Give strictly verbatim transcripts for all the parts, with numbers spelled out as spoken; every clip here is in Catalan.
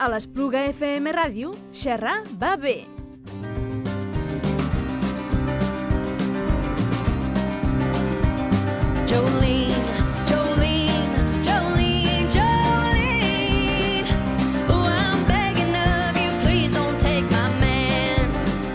A l'Espluga F M Ràdio, xerrar va bé. Jolene, Jolene, Jolene, Jolene. Oh, I'm begging of you, please don't take my man.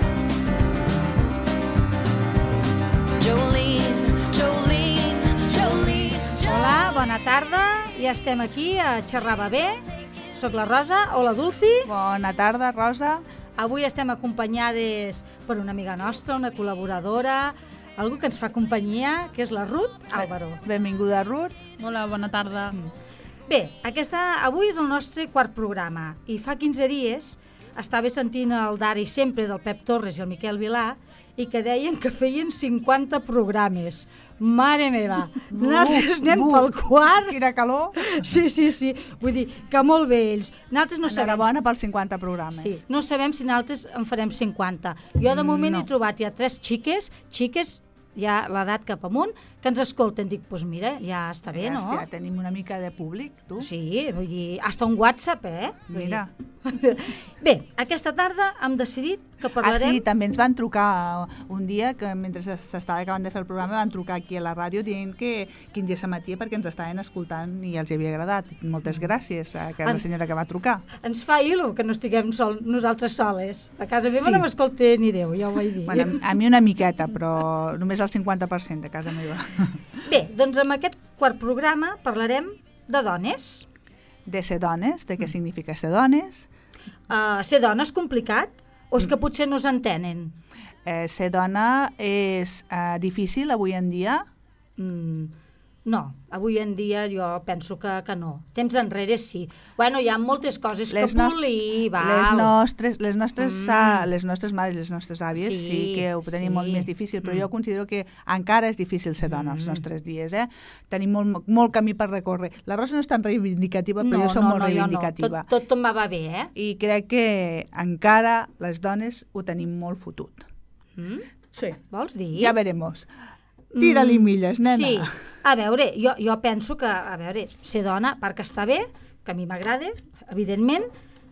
Jolene, Jolene, Jolene, Jolene. Hola, bona tarda. Ja estem aquí a Xerrar va bé. Soc la Rosa. Hola, Dulci. Bona tarda, Rosa. Avui estem acompanyades per una amiga nostra, una col·laboradora, algú que ens fa companyia, que és la Ruth Álvaro. Benvinguda, Ruth. Hola, bona tarda. Bé, aquesta, avui és el nostre quart programa i fa quinze dies estava sentint el Dari sempre del Pep Torres i el Miquel Vilà i que deien que feien cinquanta programes. Mare meva, nosaltres anem bu, pel quart. Quina calor. Sí, sí, sí. Vull dir que molt bé ells. Nosaltres no sabem... Enhorabona pels cinquanta programes. Sí, no sabem si nosaltres en farem cinquanta. Jo de moment No. he trobat ja tres xiques, xiques ja l'edat cap amunt, que ens escolten. Dic, doncs pues mira, ja està bé, no? Ja tenim una mica de públic, tu. Sí, vull dir, hasta un WhatsApp, eh? Vull Mira. dir. Bé, aquesta tarda hem decidit que Ah, parlarem... sí, també ens van trucar un dia, que mentre s'estava acabant de fer el programa, van trucar aquí a la ràdio dient que quin dia s'emetia perquè ens estaven escoltant i els havia agradat. Moltes gràcies a aquella En- senyora que va trucar. Ens fa il·lo que no estiguem sol, nosaltres soles. A casa meva Sí. no m'escolta ni Déu, ja ho vaig dir. Bueno, a mi una miqueta, però només el cinquanta per cent de casa meva. Bé, doncs en aquest quart programa parlarem de dones. De ser dones, de què significa ser dones. Uh, ser dona és complicat? O és que potser no s'entenen? Eh, ser dona és eh, difícil avui en dia. Mm, no, avui en dia jo penso que, que no. Temps enrere sí. Bueno, hi ha moltes coses Les que nos- polir, val. Les nostres, les nostres, Mm. sa, les nostres mares i les nostres àvies sí, Sí, que ho tenim sí. molt més difícil, però Mm. jo considero que encara és difícil ser dona als Mm. nostres dies. Eh? Tenim molt, molt camí per recórrer. La Rosa no és tan reivindicativa, però jo soc molt reivindicativa. Jo no. Tot, tot me va bé, eh? I crec que encara les dones ho tenim molt fotut. Mm? Sí. Vols dir? Ja veremos. Tira-li Mm, milles, nena. Sí, a veure, jo, jo penso que, a veure, ser dona, perquè està bé, que a mi m'agrada, evidentment,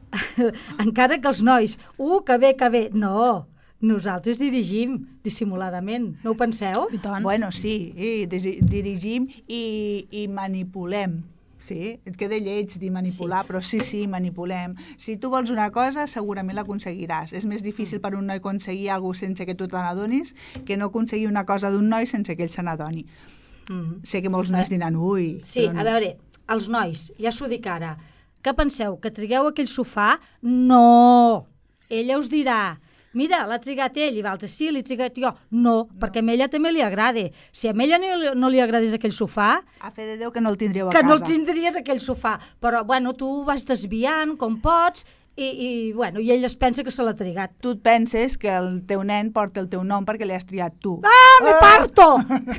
encara que els nois, uh, que bé, que bé, no, nosaltres dirigim dissimuladament, no ho penseu? I tant. Bueno, sí, i diri- dirigim i, i manipulem. Sí, et queda lleig dir manipular, sí. Però sí, sí, manipulem. Si tu vols una cosa, segurament l'aconseguiràs. És més difícil per un noi aconseguir alguna cosa sense que tu te n'adonis que no aconseguir una cosa d'un noi sense que ell se n'adoni. Mm. Sé que molts nois diran, ui... Sí, però no. a veure, els nois, ja s'ho dic ara, què penseu, que trigueu aquell sofà? No! Ella us dirà, mira, l'ha trigat ell, i l'altre, sí, l'he trigat jo. No, perquè a ella també li agrada. Si a ella no, li- no li agradés aquell sofà, A fe de Déu que no el tindríeu a que casa. no el tindries aquell sofà. Però, bueno, tu ho vas desviant com pots i, i, bueno, i ell es pensa que se l'ha trigat. Tu et penses que el teu nen porta el teu nom perquè l'has triat tu. Ah, me parto!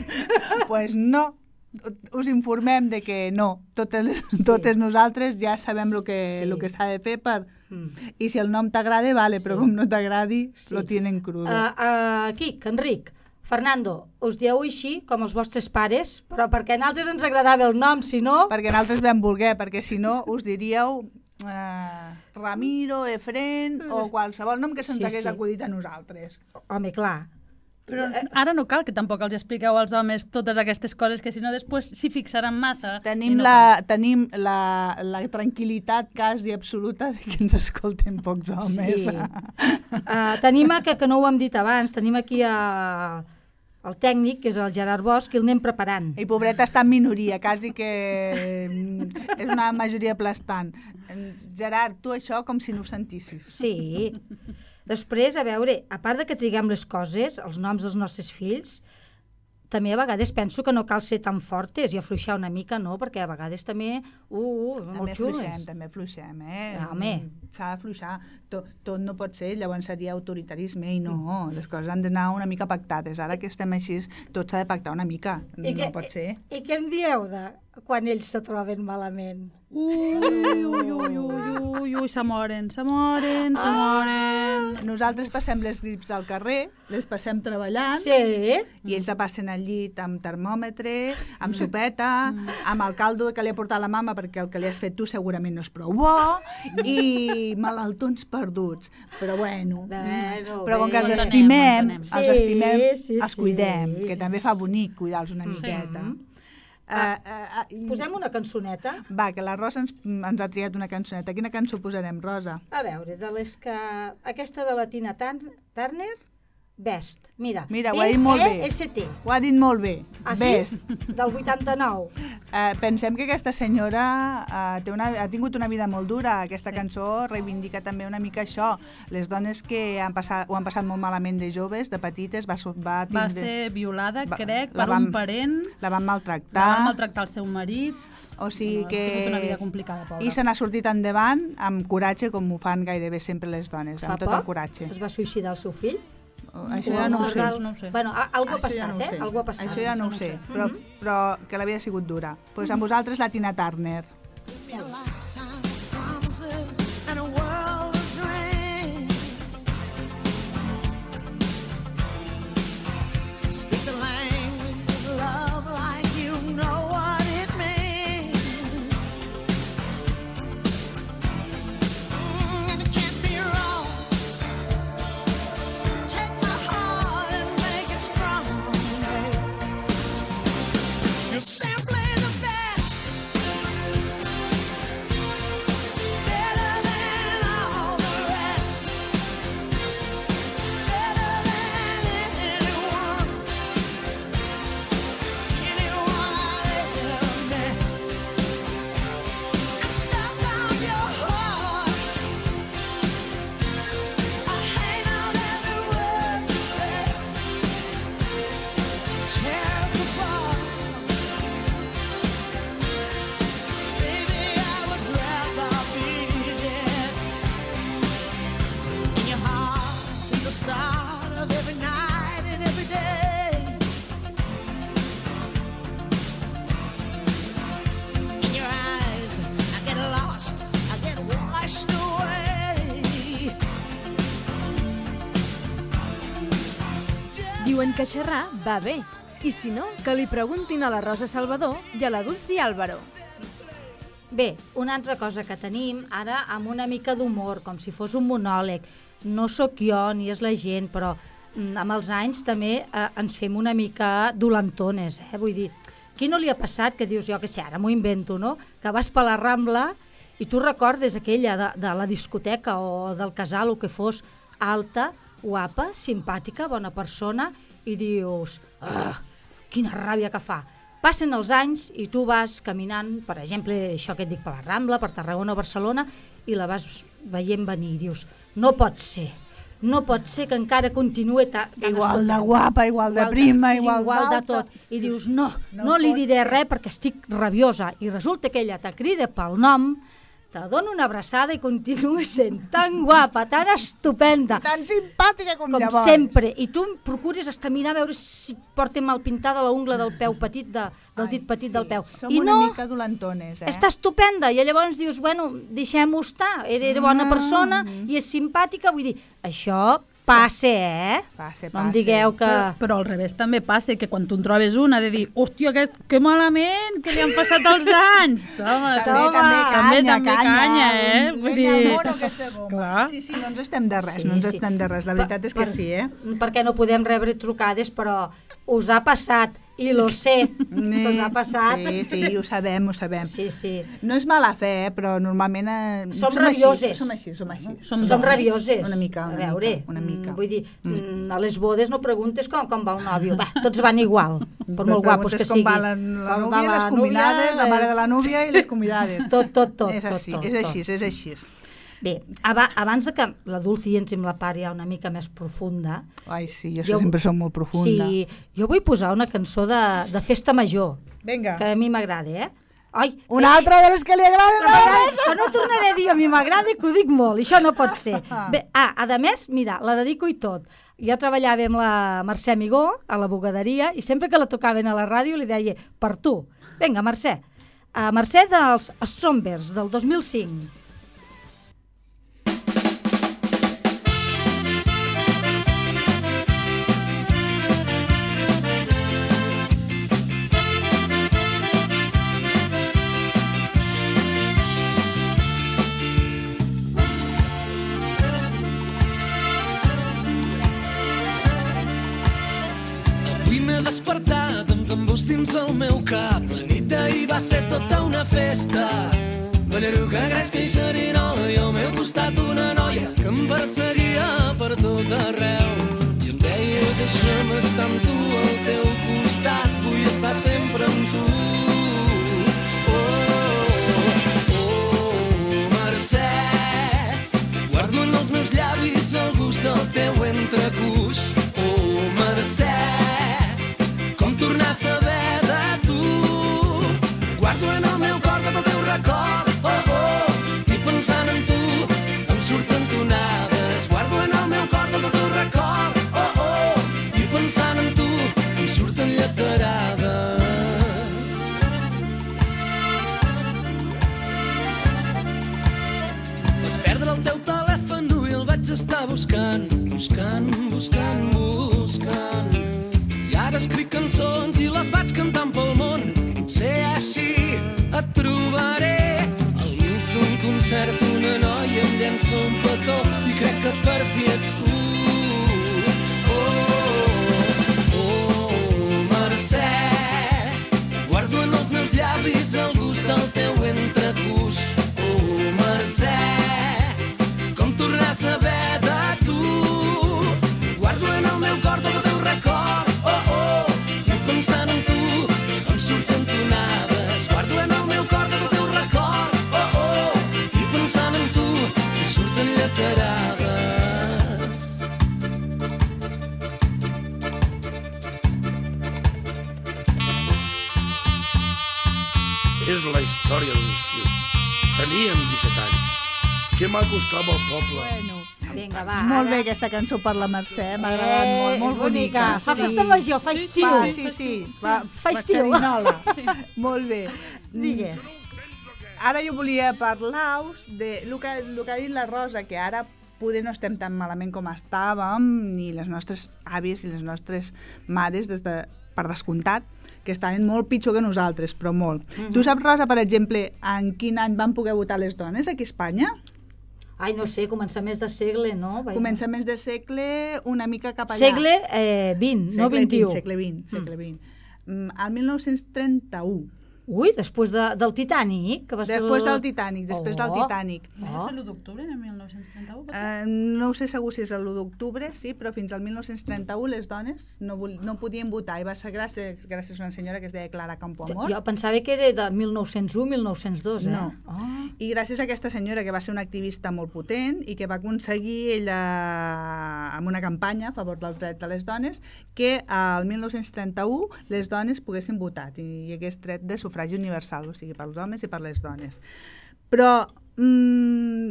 Pues no. Us informem de que no. Totes, les, Sí. totes nosaltres ja sabem el que, Sí. lo que s'ha de fer per... Mm. I si el nom t'agrada, vale, però Sí. com no t'agradi, Sí. lo tienen crudo. Uh, uh, Quic, Enric, Fernando, us dieu així com els vostres pares, però perquè a nosaltres ens agradava el nom, si no... Perquè nosaltres vam voler, perquè si no us diríeu eh, Ramiro, Efren o qualsevol nom que se'ns Sí, hagués sí. acudit a nosaltres. Home, clar. Però ara no cal que tampoc els expliqueu als homes totes aquestes coses, que si no després s'hi fixaran massa. i Tenim, no la, tenim la, la tranquil·litat quasi absoluta de que ens escolten pocs homes. Sí. Uh, tenim, a, que, que no ho hem dit abans, tenim aquí a, el tècnic, que és el Gerard Bosch, i el anem preparant. I pobreta està en minoria, quasi que mm, és una majoria aplastant. Gerard, tu això com si no ho sentissis. Sí. Després, a veure, a part de que triguem les coses, els noms dels nostres fills, també a vegades penso que no cal ser tan fortes i afluixar una mica, no? Perquè a vegades també, uh, uh També molt afluixem, xules. també afluixem, eh? Ah, home. S'ha d'afluixar. Tot, tot no pot ser, llavors seria autoritarisme i no, les coses han d'anar una mica pactades. Ara que estem així, tot s'ha de pactar una mica. I no què- pot ser. I què em dieu de quan ells se troben malament. Ui, ui, ui, ui, ui, ui, se moren, se moren, se moren. Nosaltres passem les grips al carrer, les passem treballant, Sí. i ells la passen al llit amb termòmetre, amb sopeta, amb el caldo que li ha portat la mama, perquè el que li has fet tu segurament no és prou bo, i malaltons perduts. Però bueno, Bueno, però com que bé. els Ho entenem, estimem, ho entenem. els Sí, estimem, sí, els sí. cuidem, que també fa bonic cuidar-los una miqueta. Uh, uh, uh, Posem una cançoneta. Va, que la Rosa ens, ens ha triat una cançoneta. Quina cançó posarem, Rosa? A veure, de les que... Aquesta de la Tina Tan- Turner, Best. Mira, Mira, ho ha dit molt bé. B E S T. Ho ha dit molt bé. Ah, sí? Best. Del vuitanta-nou. Uh, pensem que aquesta senyora uh, té una, ha tingut una vida molt dura. Aquesta sí. cançó reivindica també una mica això. Les dones que han passat, ho han passat molt malament de joves, de petites, va, so- va, tindre, Va ser violada, Va- crec, la per vam- un parent. la van La maltractar. van maltractar el seu marit. O sigui Ha que... tingut una vida complicada, pobra. I se n'ha sortit endavant amb coratge, com ho fan gairebé sempre les dones, amb tot el coratge. es va suïcidar el seu fill. Oh, això ja no ho sé. No ho sé. Bueno, a- algo ha Això ja passat, no ho eh? sé. Algo ha passat. Això ja no ho sé, però, però que la vida ha sigut dura. Doncs pues amb vosaltres la Tina Turner. And a world of dreams. Speak the language of love like you know what it means. Mm, and it can't be wrong. Take my heart and make it strong. You're simply the best. Better than all the rest. Better than anyone. Anyone I've ever met. I'm stuck on your heart. I hang on every word you say. Tear us apart. Baby, I would rather be dead. In your heart, see the start of every night and every day. In your eyes, I get lost, I get washed away. Diuen que xerrar va bé. I si no, que li preguntin a la Rosa Salvador i a la Dulci Álvaro. Bé, una altra cosa que tenim ara amb una mica d'humor, com si fos un monòleg. No sóc jo ni és la gent, però mm, amb els anys també eh, ens fem una mica dolentones, eh? Vull dir, qui no li ha passat que dius, jo que sé, ara m'ho invento, no? Que vas per la Rambla i tu recordes aquella de, de la discoteca o del casal o que fos alta, guapa, simpàtica, bona persona, i dius, ah, quina ràbia que fa. Passen els anys i tu vas caminant, per exemple, això que et dic, per la Rambla, per Tarragona o Barcelona, i la vas veient venir i dius, no pot ser, no pot ser que encara continuï ta, tan Igual de estupenda. guapa, igual de prima, sí, igual, igual de d'alta. tot. I dius, no, No no, li pot diré ser. res perquè estic rabiosa. I resulta que ella te crida pel nom, te dona una abraçada i continua sent tan guapa, tan estupenda, Tan simpàtica com, com llavors. sempre. I tu procures estar mirar a veure si et porta mal pintada la ungla del peu petit, de, del dit petit sí, del peu. Som I una no, mica dolentones, eh? està estupenda. I llavors dius, bueno, deixem-ho estar. Era, era bona persona i és simpàtica. Vull dir, això passa, eh? Passa, No em passa. digueu que... Però, però al revés també passa, que quan tu en trobes una de dir, hòstia, que, que malament, que li han passat els anys. Toma, També, toma. també, canya, també canya, canya, eh? Vull Llenya al dir... mono, aquesta goma. Clar. Sí, sí, no ens estem de res, Sí, no ens sí. estem de res. La veritat és que Per- sí, eh? Perquè no podem rebre trucades, però us ha passat, i lo sé, que us ha passat. Sí, sí, ho sabem, ho sabem. Sí, sí. No és mala fe, eh, però normalment... Eh, Som així, rabioses. som així, som així. Som Som dos. rabioses. Una mica, una a veure, mica, una mica. mm, vull dir, mm. a les bodes no preguntes com, com va el nòvio. Va, tots van igual, per molt guapos que Preguntes com sigui. va la, la Com núvia, va les convidades, la mare de la eh, núvia i les convidades. Tot, tot, tot. És tot, així, tot, és tot. així, és així. Bé, aba- abans de que la Dulci ens amb la part ja una mica més profunda, Ai, sí, jo, Jo- sempre som molt profunda. sí, jo vull posar una cançó de, de festa major, Vinga, que a mi m'agrada, eh? Ai, una eh, altra de les que li agraden a la M'agrada, Rosa. que no tornaré a dir, a mi m'agrada que ho dic molt, i això no pot ser. Bé, ah, a més, mira, la dedico i tot. Jo treballava amb la Mercè Amigó a la bugaderia i sempre que la tocaven a la ràdio li deia, per tu, vinga, Mercè, a mercè dels Sombers, del dos mil cinc. Despertat amb tambors dins el meu cap. La nit d'ahir va ser tota una festa. Ballaruca, gresca i xerinola i al meu costat una noia que em perseguia per tot arreu. I em deia, deixa'm estar amb tu al teu costat, vull estar sempre amb tu. Oh, oh, Mercè, guardo en els meus llavis el gust del teu entrecuix. Oh, Mercè, tornar a saber de tu. Guardo en el meu cor tot el teu record, oh, oh, i pensant en tu em surten tonades. Guardo en el meu cor tot el teu record, oh, oh, i pensant en tu em surten lleterades. Vaig perdre el teu telèfon i el vaig estar buscant, buscant, buscant, buscant. Ara escric cançons i les vaig cantant pel món. Potser així et trobaré. Al mig d'un concert una noia em llença un petó i crec que per fi ets tu. Oh, oh, Mercè, guardo en els meus llavis el gust del teu entrecuix. Oh, Mercè, com tornar a saber de tu. Guardo en el meu cor tot el teu record, pensant en tu em surten tonades. Guardo en el meu cor tot el teu record, oh, oh, i pensant en tu em surten lleterades. És la història d'un estiu. Teníem disset anys. Que maco estava el poble. Bueno, vinga, va. molt ara. bé aquesta cançó per la Mercè, m'ha agradat molt, molt és bonica. bonica. Fa festa major, fa estiu. Fa, sí, sí, fa, Fa estiu. xerinola. Sí. Molt bé. Digues. Ara jo volia parlar-vos de el que, el que ha dit la Rosa, que ara poder no estem tan malament com estàvem, ni les nostres àvies i les nostres mares, des de, per descomptat, que estaven molt pitjor que nosaltres, però molt. Mm-hmm. Tu saps, Rosa, per exemple, en quin any van poder votar les dones aquí a Espanya? Ai, no sé, començaments de segle, no? Vaig... Començaments de segle una mica cap allà. Segle eh, vint, segle no vint-i-u. vint, segle vint, segle vint. Mm. Al mil nou-cents trenta-u. Ui, després de, del Titanic, que va ser Després el... del Titanic, després oh. del Titanic. No és l'u d'octubre de mil nou-cents trenta-u? Uh, no ho sé segur si és l'u d'octubre, sí, però fins al mil nou-cents trenta-u les dones no, no podien votar, i va ser gràcies, gràcies a una senyora que es deia Clara Campoamor. Jo pensava que era de mil nou-cents u a mil nou-cents dos, eh? No. Oh. I gràcies a aquesta senyora, que va ser una activista molt potent i que va aconseguir ella, amb una campanya a favor dels drets de les dones, que al mil nou-cents trenta-u les dones poguessin votar i hi hagués dret de sufragi universal, o sigui, pels homes i per les dones. Però mmm,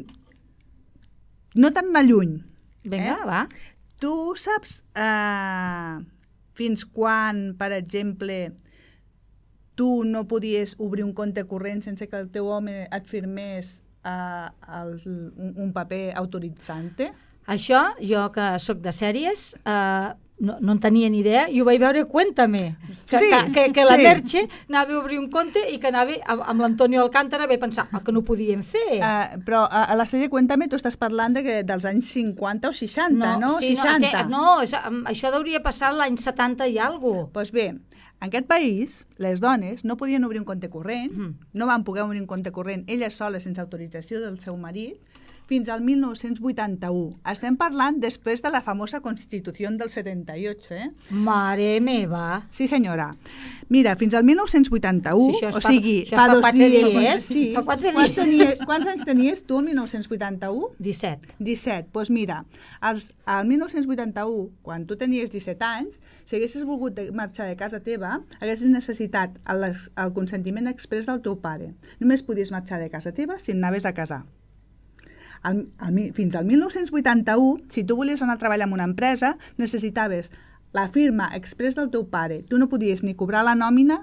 no tan anar lluny. Vinga, eh? va. Tu saps eh, fins quan, per exemple, tu no podies obrir un compte corrent sense que el teu home et firmés uh, el, un, un paper autoritzant-te? Això, jo que sóc de sèries, eh, no, no en tenia ni idea, i ho vaig veure a Cuéntame, que, Sí, que, que, que la sí. Merche anava a obrir un compte i que anava amb, amb l'Antonio Alcántara, vaig pensar oh, que no ho podíem fer. Uh, però a, a la sèrie Cuéntame tu estàs parlant de que dels anys cinquanta o seixanta, no? Sí, seixanta. no, no, és, això hauria passat l'any setanta i alguna cosa. Doncs bé, en aquest país, les dones no podien obrir un compte corrent, Mm. no van poder obrir un compte corrent elles soles sense autorització del seu marit, fins al mil nou-cents vuitanta-u. Estem parlant després de la famosa Constitució del setanta-ocho, eh? Mare meva. Sí, senyora. Mira, fins al mil nou-cents vuitanta-u, Sí, això és o fa- sigui, això fa fa dos quatre dies. dies, Sí. fa quatre Quants, dies. tenies, quants anys tenies tu el mil nou-cents vuitanta-u? disset. disset. Doncs pues mira, als, al mil nou-cents vuitanta-u, quan tu tenies disset anys, si haguessis volgut de marxar de casa teva, haguessis necessitat el, el consentiment exprés del teu pare. Només podies marxar de casa teva si anaves a casar. Al, al, fins al mil nou-cents vuitanta-u, si tu volies anar a treballar en una empresa, necessitaves la firma exprés del teu pare. Tu no podies ni cobrar la nòmina,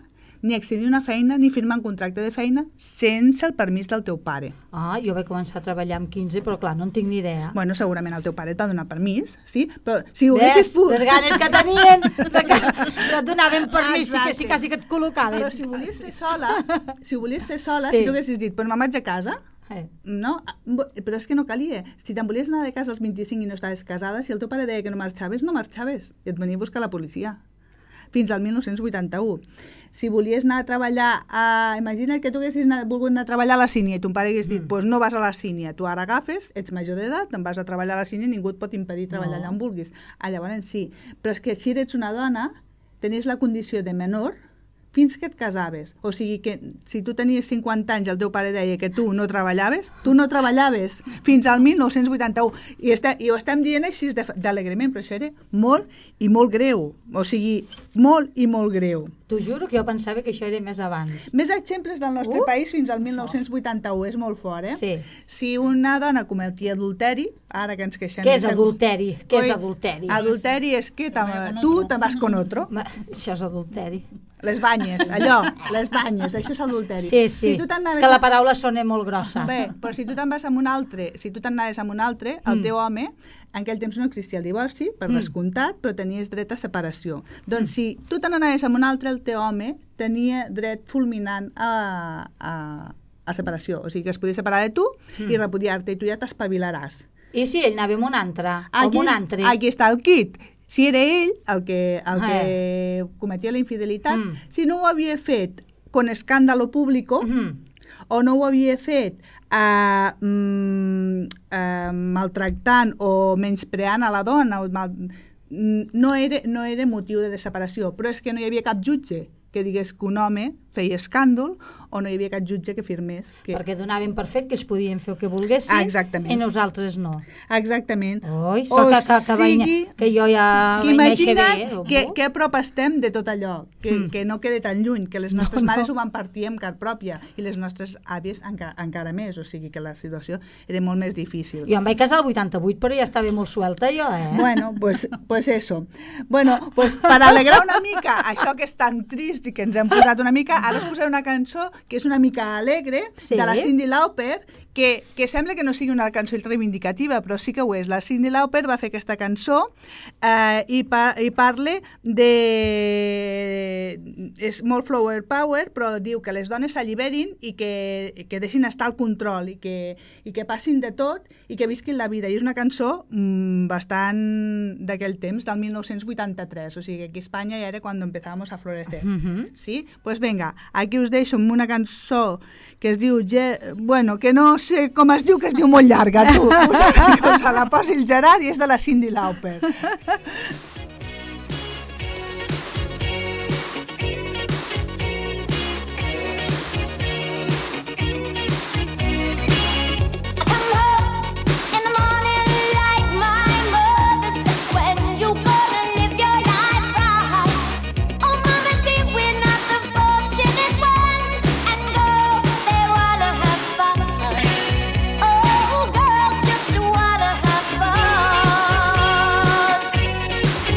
ni accedir a una feina ni firmar un contracte de feina sense el permís del teu pare. Ah, jo vaig començar a treballar amb quinze, però clar, no en tinc ni idea. Bueno, segurament el teu pare t'ha donat permís, sí? Però si ho Ves, haguessis pogut... les ganes que tenien de que et donaven permís, sí que sí, Exacte. quasi que et col·locaven. Però si ho volies fer sola, si ho volies fer sola, Sí. si tu haguessis dit, però me'n vaig a casa, Eh. no? Però és que no calia. Si te'n volies anar de casa als vint-i-cinc i no estaves casada, si el teu pare deia que no marxaves, no marxaves. I et venia a buscar la policia. Fins al mil nou-cents vuitanta-u. Si volies anar a treballar, a... imagina't que tu haguessis anat, volgut anar a treballar a la sínia i ton pare hagués dit, doncs mm. pues no vas a la sínia, tu ara agafes, ets major d'edat, te'n vas a treballar a la sínia i ningú et pot impedir treballar no. allà on vulguis. Ah, llavors sí, però és que si eres una dona, tenies la condició de menor fins que et casaves. O sigui que si tu tenies cinquanta anys i el teu pare deia que tu no treballaves, tu no treballaves fins al mil nou-cents vuitanta-u. I, este, i ho estem dient així d'alegrement, però això era molt i molt greu. O sigui, molt i molt greu. T'ho juro que jo pensava que això era més abans. Més exemples del nostre Uh, país fins al mil nou-cents vuitanta-u, és molt fort, eh? Sí. Si una dona cometia adulteri, ara que ens queixem... Què és de segur- adulteri? Què és Oi, adulteri? Adulteri és que te- tu te'n vas con otro. Ma, això és adulteri. Les banyes, allò, les banyes, això és adulteri. Sí, sí. Si tu te'n És anaves que la a- paraula sona molt grossa. Bé, però si tu te'n vas amb un altre, si tu te'n anaves amb un altre, el teu home, en aquell temps no existia el divorci, per Mm. descomptat, però tenies dret a separació. Doncs si tu te n'anaves amb un altre, el teu home tenia dret fulminant a, a, a separació. O sigui que es podia separar de tu i repudiar-te, i tu ja t'espavilaràs. I si ell anava amb un altre? Aquí, Amb un altre? aquí està el kit. Si era ell el que, el Ah. que cometia la infidelitat, Mm. si no ho havia fet con escàndalo público, Mhm. o no ho havia fet uh, mm, uh, maltractant o menyspreant a la dona, o mal, no, era, no era motiu de separació, però és que no hi havia cap jutge que digués que un home feia escàndol, o no hi havia cap jutge que firmés. Que... Perquè donaven per fet que ells podien fer el que volguessin Ah, exactament. i nosaltres no. Exactament. Oi, O so que, que, que, sigui, que jo ja que vaig néixer imagina't bé. o que, bo. que a prop estem de tot allò, que, Mm. que no quede tan lluny, que les nostres No, no. mares ho van partir amb car pròpia i les nostres àvies enca, encara més, o sigui que la situació era molt més difícil. Jo em vaig casar al vuitanta-vuit, però ja estava molt suelta jo, eh? Bueno, pues, pues eso. Bueno, pues per alegrar una mica això que és tan trist i que ens hem posat una mica, ara us posaré una cançó que és una mica alegre, Sí. de la Cyndi Lauper, que, que sembla que no sigui una cançó reivindicativa, però sí que ho és. La Cyndi Lauper va fer aquesta cançó eh, i, pa, i parla de... és molt flower power, però diu que les dones s'alliberin i que, que deixin estar el control i que, i que passin de tot i que visquin la vida. I és una cançó mmm, bastant d'aquell temps, del mil nou-cents vuitanta-tres, o sigui que aquí a Espanya ja era quan empezàvamos a florecer. Mhm. Sí? Pues venga, aquí us deixo amb una cançó que es diu, Ge- bueno, que no sé com es diu, que es diu molt llarga, tu. Us, us la posi el Gerard i és de la Cyndi Lauper. Oh, girls just wanna have fun.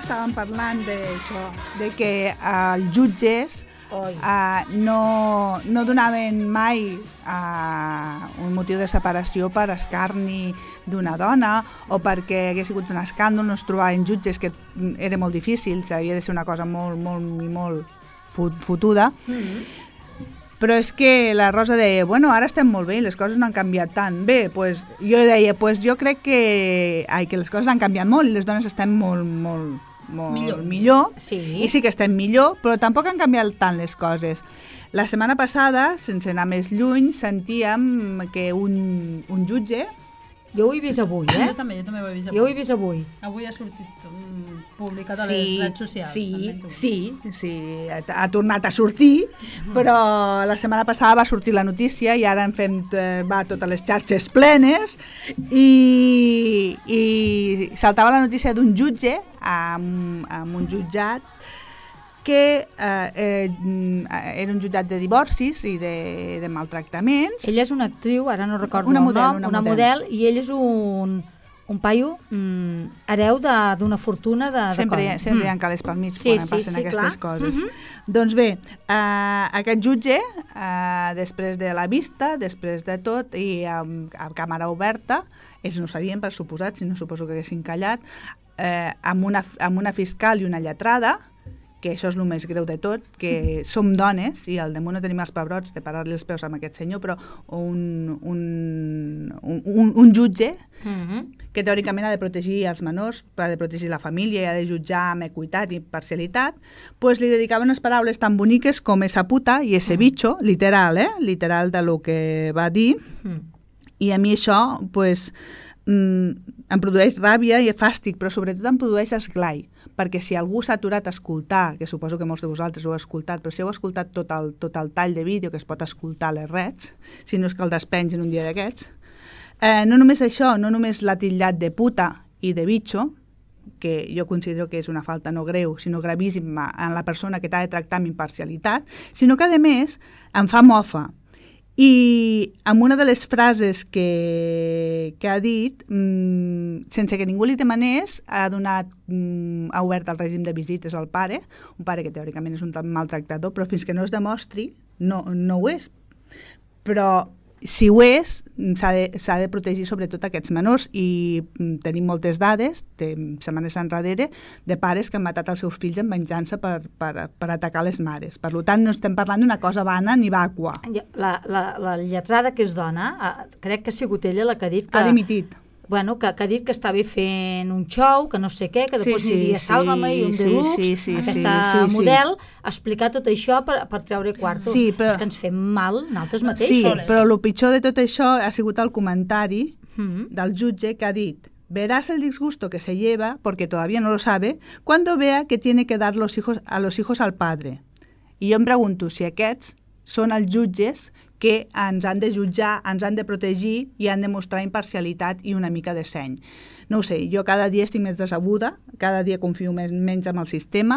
estàvem parlant d'això, de que els jutges uh, no, no donaven mai uh, un motiu de separació per escarni d'una dona o perquè hagués sigut un escàndol, no es trobaven jutges, que era molt difícil, havia de ser una cosa molt, molt i molt fotuda. Mm-hmm. Però és que la Rosa deia, bueno, ara estem molt bé, les coses no han canviat tant. Bé, pues, jo deia, pues, jo crec que, ai, que les coses han canviat molt i les dones estem molt, molt, molt millor, millor sí. I sí que estem millor, però tampoc han canviat tant les coses. La setmana passada, sense anar més lluny, sentíem que un, un jutge... Jo ho he vist avui, eh? Jo també, jo també ho he vist avui. Jo ho he vist avui. Avui ha sortit um, publicat a sí, les redes socials. Sí, sí, sí, ha, ha tornat a sortir, però la setmana passada va sortir la notícia i ara en fem, va totes les xarxes plenes i, i saltava la notícia d'un jutge amb, amb un jutjat que eh, eh, era un jutjat de divorcis i de, de maltractaments. Ella és una actriu, ara no recordo una el model, nom, una, una model. model, i ell és un, un paio mm, hereu d'una fortuna de, de sempre, com. sempre mm. hi ha calés pel mig sí, quan sí, passen sí, aquestes clar. coses. Mm-hmm. Doncs bé, eh, aquest jutge, eh, després de la vista, després de tot, i amb, amb càmera oberta, ells no sabien, per suposat, si no suposo que haguessin callat, eh, amb, una, amb una fiscal i una lletrada, que això és el més greu de tot, que som dones i al damunt no tenim els pebrots de parar-li els peus amb aquest senyor, però un, un, un, un jutge Mm-hmm. que teòricament ha de protegir els menors, ha de protegir la família i ha de jutjar amb equitat i parcialitat, pues li dedicava unes paraules tan boniques com esa puta i ese bicho, literal, eh? literal de lo que va dir, Mm. i a mi això pues, mm, em produeix ràbia i fàstic, però sobretot em produeix esglai, perquè si algú s'ha aturat a escoltar, que suposo que molts de vosaltres ho heu escoltat, però si heu escoltat tot el, tot el tall de vídeo que es pot escoltar a les reds, si no és que el despengin un dia d'aquests, eh, no només això, no només l'ha titllat de puta i de bitxo, que jo considero que és una falta no greu, sinó gravíssima en la persona que t'ha de tractar amb imparcialitat, sinó que, a més, em fa mofa. I amb una de les frases que, que ha dit, mmm, sense que ningú li demanés, ha donat, mmm, ha obert el règim de visites al pare, un pare que teòricament és un maltractador, però fins que no es demostri, no, no ho és. Però si ho és, s'ha de, s'ha de protegir sobretot aquests menors i mm, tenim moltes dades, de setmanes enrere, de pares que han matat els seus fills en venjança per, per, per atacar les mares. Per tant, no estem parlant d'una cosa vana ni vàcua. La, la, la lletrada que és dona, eh, crec que ha sigut ella la que ha dit que... Ha dimitit. Bueno, que, que ha dit que estava fent un show, que no sé què, que després sí, aniria sí, Sálvame i un sí, deluxe, sí, sí, aquesta sí, sí, model, a explicar tot això per, per treure quartos. Sí, però... És que ens fem mal nosaltres Sí, mateixos. però el pitjor de tot això ha sigut el comentari Mm. del jutge que ha dit: verás el disgusto que se lleva, porque todavía no lo sabe, cuando vea que tiene que dar los hijos, a los hijos al padre. I jo em pregunto si aquests són els jutges que ens han de jutjar, ens han de protegir i han de mostrar imparcialitat i una mica de seny. No ho sé, jo cada dia estic més decebuda, cada dia confio més, menys en el sistema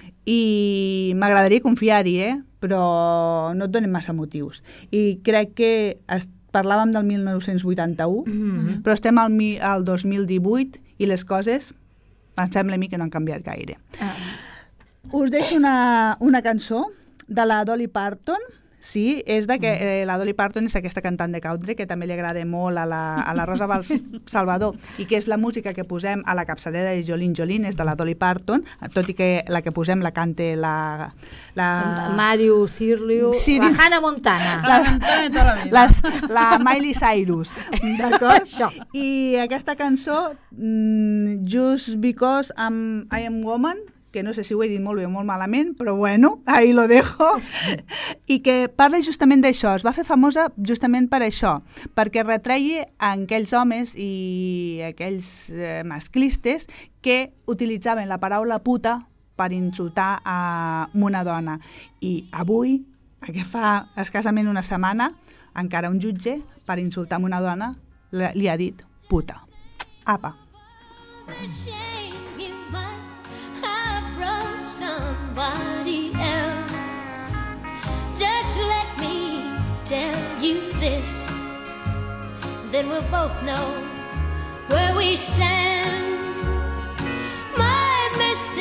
i m'agradaria confiar-hi, eh? Però no et donen massa motius. I crec que es, parlàvem del mil nou-cents vuitanta-u, mm-hmm. però estem al, al dos mil divuit i les coses em sembla a mi que no han canviat gaire. Ah. Us deixo una, una cançó de la Dolly Parton. Sí, és de que eh, la Dolly Parton és aquesta cantant de country que també li agrada molt a la, a la Rosa Vals Salvador i que és la música que posem a la capçalera de Jolene Jolene, és de la Dolly Parton, tot i que la que posem la cante la... la... Mario Cirliu, Sí, la dic- Hannah Montana. La, La Montana de tota la vida. les, la Miley Cyrus, d'acord? Això. I aquesta cançó, mm, Just Because I'm, I Am Woman, que no sé si ho he dit molt bé o molt malament, però bueno, ahí lo dejo, i que parla justament d'això, es va fer famosa justament per això, perquè retreia a aquells homes i aquells eh, masclistes que utilitzaven la paraula puta per insultar a una dona. I avui, que fa escassament una setmana, encara un jutge, per insultar a una dona, li ha dit puta. Apa. Shame you might have wrote somebody else. Just let me tell you this, then we'll both know where we stand. My mistake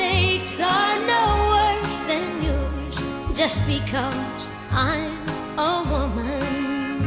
just because I'm a woman.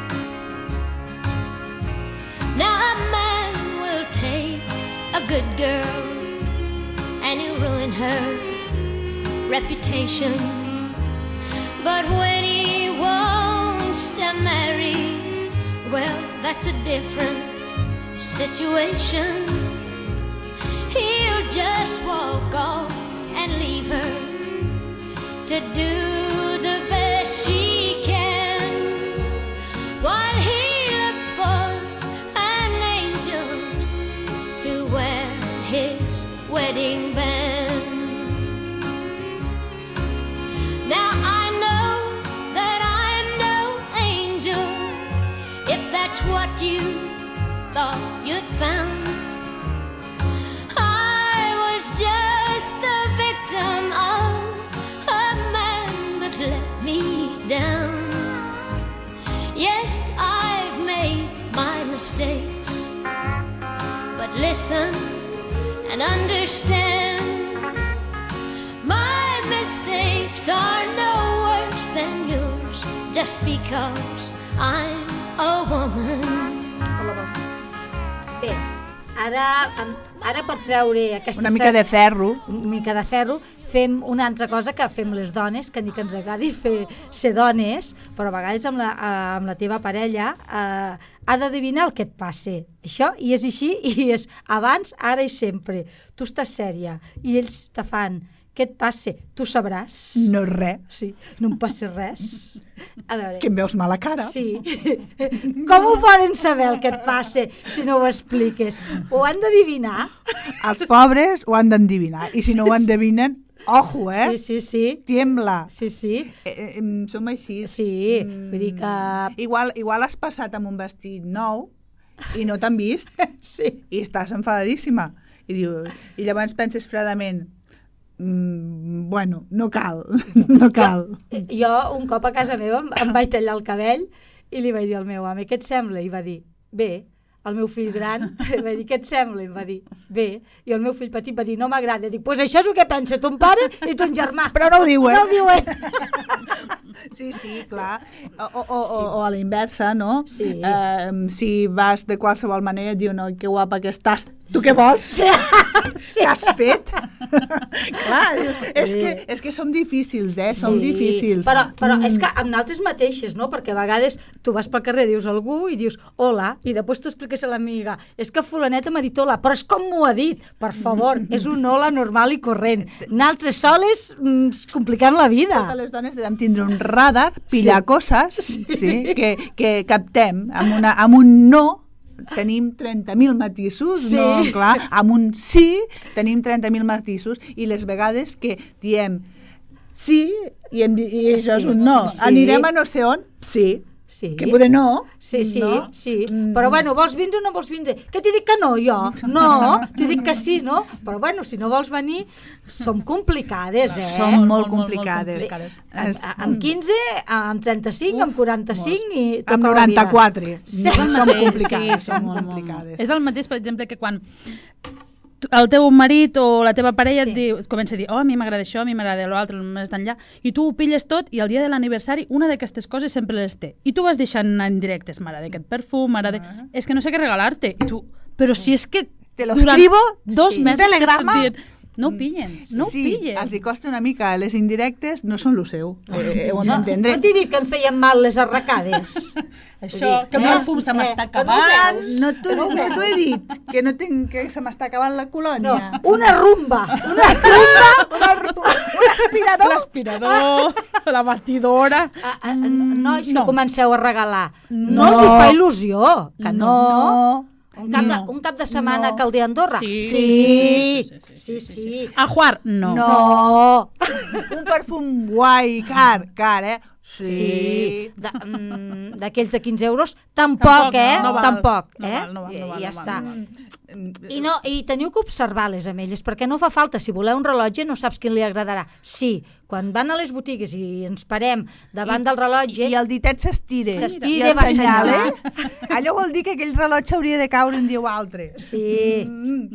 Now a man will take a good girl and he'll ruin her reputation. But when he wants to marry, well, that's a different situation. He'll just walk off and leave her to do the best she can, while he looks for an angel to wear his wedding band. Now I know that I'm no angel, if that's what you thought you'd found. I was just the victim of a man that let me down. Yes, I've made my mistakes, but listen and understand, my mistakes are no worse than yours, just because I'm a woman. Bé, ara, em- ara per treure aquesta... Una mica de ferro. Una mica de ferro, fem una altra cosa que fem les dones, que ni que ens agradi fer ser dones, però a vegades amb la, eh, amb la teva parella eh, ha d'adivinar el que et passa. Això, i és així, i és abans, ara i sempre. Tu estàs sèria, i ells te fan... Què et passa? Tu sabràs. No és res. Sí, no em passa res. A veure... Que em veus mala cara. Sí. Com ho poden saber el que et passa si no ho expliques? Ho han d'adivinar? Els pobres ho han d'endevinar. I si no ho endevinen, ojo, eh? Sí, sí, sí. Tiembla. Sí, sí. Eh, eh, som així. Sí, vull dir que... Igual, igual has passat amb un vestit nou i no t'han vist. Sí. I estàs enfadadíssima. I, diu, i llavors penses fredament, mm, bueno, no cal, no cal. Jo un cop a casa meva em, em vaig tallar el cabell i li vaig dir al meu home, què et sembla? I va dir, bé. El meu fill gran va dir, què et sembla? I em va dir, bé. I el meu fill petit va dir, no m'agrada. Dic, doncs això és el que pensa ton pare i ton germà. Però no ho diuen. No ho diuen. Sí, sí, clar. O, o, o, sí. o a la inversa, no? Sí. Eh, si vas de qualsevol manera et diuen, no, que guapa que estàs. Tu què vols? Sí. Què has fet? Clar, és, sí. que, és que som difícils, eh? Som Sí, difícils. Però, però Mm. és que amb nosaltres mateixes, no? Perquè a vegades tu vas pel carrer, dius a algú i dius hola, i després t'ho expliques a l'amiga. És que fulaneta m'ha dit hola, però és com m'ho ha dit. Per favor, és un hola normal i corrent. Nosaltres soles mm, complicant la vida. Totes les dones devem tindre un radar, pillar Sí. coses, sí, que, que captem. Amb, una, amb un no tenim trenta mil matisos, Sí. no, clar. Amb un sí tenim trenta mil matisos i les vegades que diem sí i, hem, di- i això és un no. Sí. Anirem a no sé on? Sí. Sí. Que poder no. Sí, sí, no? sí. Mm. Però bueno, vols vindre o no vols vindre? Que t'he dit que no, jo? No, t'he dit que sí, no? Però bueno, si no vols venir, som complicades, eh? Som molt, molt, molt complicades. complicades. Amb, amb quinze, amb trenta-cinc, amb quaranta-cinc i toca Amb la vida. noranta-quatre. Sí. No, És el som mateix, complicades, sí, som molt, molt, complicades. molt. És el mateix, per exemple, que quan tu- el teu marit o la teva parella Sí. et, diu, et comença a dir, oh, a mi m'agrada això, a mi m'agrada l'altre, més d'enllà, i tu ho pilles tot i el dia de l'aniversari una d'aquestes coses sempre les té. I tu vas deixant en directes, m'agrada aquest perfum, m'agrada... Ah. És que no sé què regalar-te. I tu, però si és que Te lo durant escribo, dos sí. mesos que telegrama. estàs dient, no ho pillen, no ho sí, pillen. els hi costa una mica. Les indirectes no són el seu. Eh, ho hem No, d'entendre. no t'he dit que em feien mal les arracades. Això, que el Eh? perfum se Eh, m'està que no acabant. veus? No t'ho no t'ho he dit, que no tinc, que se m'està acabant la No, colònia. una rumba, una rumba. Una, ru- un aspirador. L'aspirador, la batidora... Ah, ah, nois que no. comenceu a regalar, no, No. els hi fa il·lusió, que no. No. Un, cap de, No. un cap de setmana No. que el de Andorra? Sí, sí, sí, sí, sí, sí, sí. A jugar, no. No. No. Un perfum guai, car, car, eh? Sí. De, mm, d'aquells de quinze euros, tampoc, Tampoc, eh? no val. Tampoc, No eh? val, no val, no val, I ja no està. val, no I, no, I teniu que observar-les amb elles, perquè no fa falta, si voleu un rellotge no saps quin li agradarà. Sí, quan van a les botigues i ens parem davant del rellotge... I el ditet s'estire. S'estira, I el va senyala. assenyalar. Allò vol dir que aquell rellotge hauria de caure un dia o altre. Sí. Mm.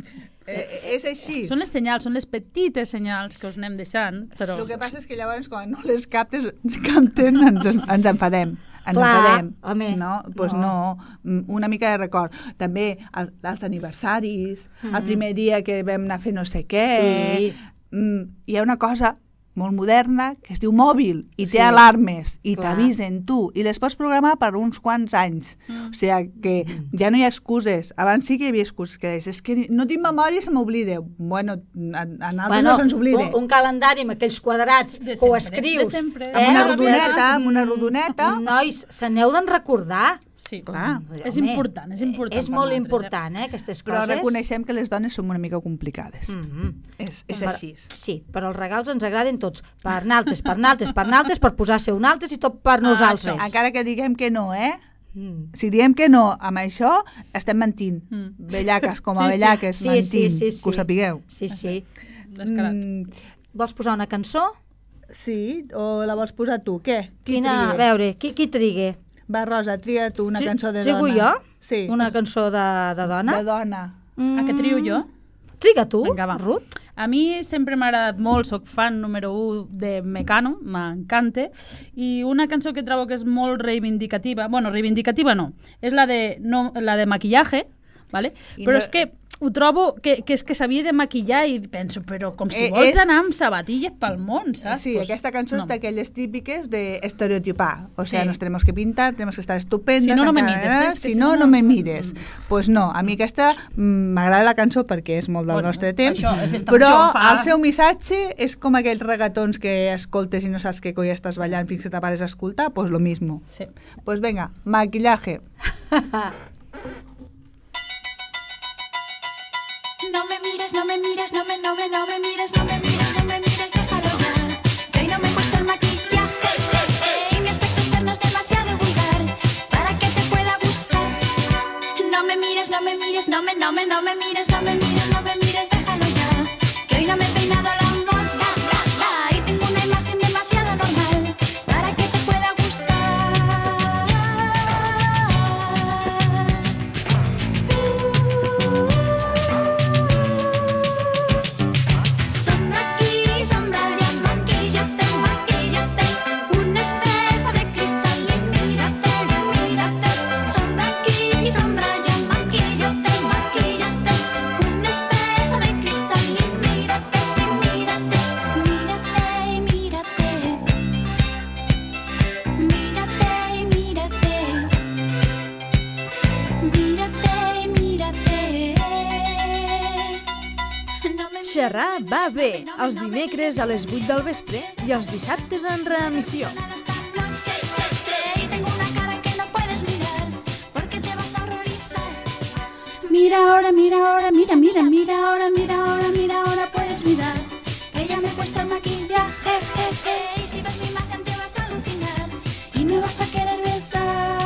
Eh, és així. Són les senyals, són les petites senyals que us anem deixant, però... El que passa és que llavors, quan no les captes, ens capten, ens, ens enfadem. Ens Clar, enfadem. home, no? Pues no. no. Una mica de record. També el, els aniversaris, mm. el primer dia que vam anar a fer no sé què. Sí. Mm, hi ha una cosa molt moderna que es diu mòbil i té Sí. alarmes i Clar. t'avisen tu i les pots programar per uns quants anys. Mm. O sigui que ja no hi ha excuses. Abans sí que hi havia excuses que deies, és que no tinc memòria, se m'oblida. Bueno, a, a nosaltres no se'ns oblida. un, un calendari amb aquells quadrats De que ho sempre, escrius. de sempre. Amb una Eh? rodoneta, amb una rodoneta. Nois, se n'heu d'en recordar. Sí, Clar. és Home, important, és important. És per molt nosaltres, important, eh, aquestes Però coses. reconeixem que les dones som una mica complicades. Mm -hmm. És, és Per- així. Sí, però els regals ens agraden tots. Per naltres, per naltres, per naltres, per posar-se un altres i tot per nosaltres. això. Encara que diguem que no, eh? Mm. Si diem que no amb això, estem mentint. Mm. Vellaques com a Sí, sí. vellaques, Sí, mentint. sí, sí, sí. Que ho sapigueu. Sí, sí. Descarat. Mm, Vols posar una cançó? sí, o la vols posar tu? Què? Qui Quina? A tria? veure, qui, qui trigue? Va, Rosa, tria tu una Tri- cançó de trigo dona. jo? Sí. Una cançó de, de dona? De dona. A que trio jo? Triga tu, Vinga, va. Ruth. A mi sempre m'ha agradat molt, soc fan número un de Mecano, m'encanta, i una cançó que trobo que és molt reivindicativa, bueno, reivindicativa no, és la de, no, la de maquillaje, ¿vale? I però no- és que ho trobo que, que és que s'havia de maquillar i penso, però com si Eh, vols és- anar amb sabatilles pel món, saps? Sí, Pues, aquesta cançó no. és d'aquelles típiques de estereotipar. O sea, Sí. nos tenemos que pintar, tenemos que estar estupendas. Si no, no me encara- mires, eh? És que Si si no, no, no no- me mires. Doncs pues no, a mi aquesta mm, m'agrada la cançó perquè és molt del Bueno, nostre temps, això, aquesta però cançó fa- el seu missatge és com aquells regatons que escoltes i no saps què coi estàs ballant fins que te pares a escoltar, pues lo mismo. Sí. Pues venga, maquillaje. No me mires, no me mires, no me, no me, no me mires, no me mires, no me mires, déjalo ya. Que hoy no me he puesto el maquillaje y mi aspecto externo es demasiado vulgar para que te pueda gustar. No me mires, no me mires, no me, no me, no me mires, no me mires, no me mires, déjalo ya. Que hoy no me he peinado a la moda y tengo una imagen demasiado normal para que te pueda gustar. Sombra aquí, sombra allá, maquíllate, maquíllate. Un espejo de cristal y mírate, mírate. Sombra aquí, sombra allá, maquíllate, maquíllate. Un espejo de cristal y mírate, mírate. Mírate y mírate. Mírate y mírate. Mírate y mírate. No me mires, Xerrar va bé, els dimecres a les vuit del vespre i els dissabtes en reemissió. esta noche, che, che, y tengo una cara que no puedes mirar porque te vas a horrorizar. Mira ahora, mira ahora, mira, mira, mira ahora, mira ahora, mira ahora, puedes mirar. Que ya me he puesto el maquillaje, je, je, y si ves mi imagen te vas a alucinar y me vas a querer besar.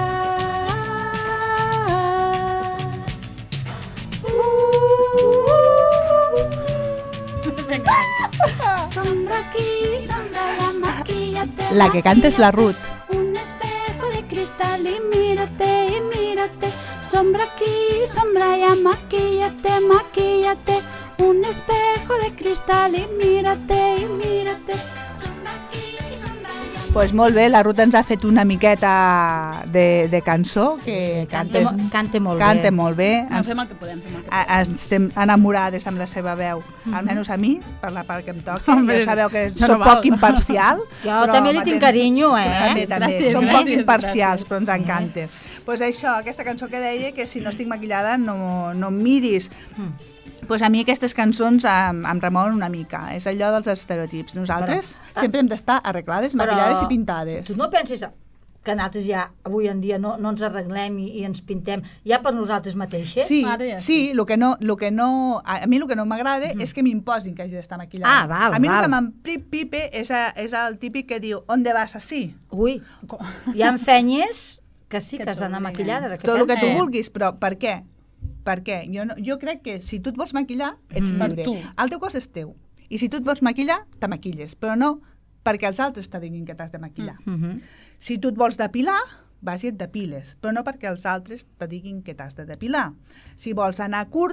Sombra aquí, sombra allá, maquíllate. La que canta és la Ruth. Un espejo de cristal y mírate, y mírate. Sombra aquí, sombra allá, maquíllate, maquíllate. Un espejo de cristal y mírate, y mírate. Sombra aquí, sombra allá. Pues molt bé, la Ruth ens ha fet una miqueta de, de cançó que Cante, canta, mo- cante molt canta bé. molt bé. No, Ens, fem el que podem, fem el que a, podem. estem enamorades amb la seva veu, almenys a mi, per la part que em toca. Hombre, Ja sabeu que això soc no val. poc imparcial. Jo però també li tinc m'atén- carinyo, eh? També, també. Gràcies, Som gràcies, poc imparcials, gràcies. però ens encanta. Doncs pues això, aquesta cançó que deia, que si no estic maquillada no, no em miris. Pues a mi aquestes cançons em, em remouen una mica. És allò dels estereotips. Nosaltres Però- sempre hem d'estar arreglades, maquillades i pintades. Tu no pensis que nosaltres ja, avui en dia, no, no ens arreglem i, i ens pintem ja per nosaltres mateixes? Sí, Ara ja sí, el que no, lo que no, a a mi el que no m'agrada és que m'imposin que hagi d'estar maquillada. Ah, val, a mi val. el que m'empipe és, a, és el típic que diu, on vas així? Ui, hi ha fenyes que sí que, Que has d'anar t'obliguen. maquillada. Què Tot el que tu penses? vulguis, però per què? Per què? Jo, no, jo crec que si tu et vols maquillar, ets Mm. Per lliure. tu. El teu cos és teu. I si tu et vols maquillar, te maquilles, però no perquè els altres te diguin que t'has de maquillar. Mhm. Si tu et vols depilar, vas i et depiles, però no perquè els altres te diguin que t'has de depilar. Si vols anar curta,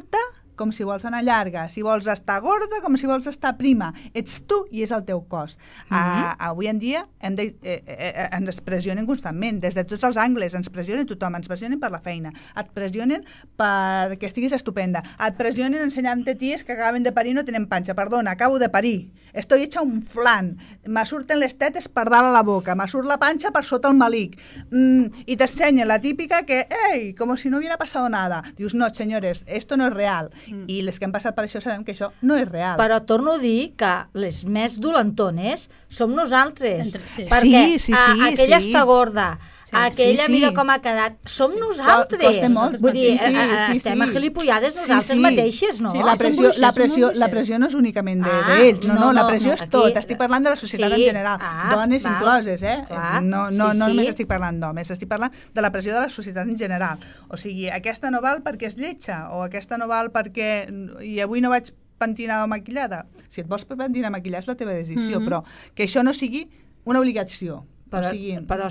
com si vols anar llarga, si vols estar gorda, com si vols estar prima. Ets tu i és el teu cos. Mm -hmm. uh, avui en dia hem de, eh, eh, ens pressionen constantment, des de tots els angles, ens pressionen tothom, ens pressionen per la feina, et pressionen perquè estiguis estupenda, et pressionen ensenyant-te ties que acaben de parir i no tenen panxa. Perdona, acabo de parir, estoy hecha un flan, me surten les tetes per dalt a la boca, me surt la panxa per sota el malic, mm, i t'ensenyen la típica que, ei, com si no hubiera pasado nada. Dius, no, senyores, esto no es real. Mm. I les que han passat per això sabem que això no és real. Però torno a dir que les més dolentones som nosaltres. Entre, sí. Perquè Sí, sí, sí, a, aquella sí. està gorda, Sí, aquella sí, sí. mira com ha quedat. Som Sí, nosaltres. costa molt. Vull dir, Sí, sí, a- a- sí, estem sí. agilipollades nosaltres Sí, sí. mateixes, no? Sí, La som pressió, bruixes, la, som pressió, bruixes. la pressió no és únicament Ah, d'ells, no, no, no, la no, pressió no, és tot. aquí- Estic parlant de la societat Sí, en general, ah, dones val. incloses, eh? Clar, No, no, sí, no sí. només estic parlant d'homes, estic parlant de la pressió de la societat en general. O sigui, aquesta no val perquè és lletja, o aquesta no val perquè... I avui no vaig pentinada o maquillada. Si et vols pentinar maquillar és la teva decisió, Mhm. però que això no sigui una obligació. Però, o sigui, però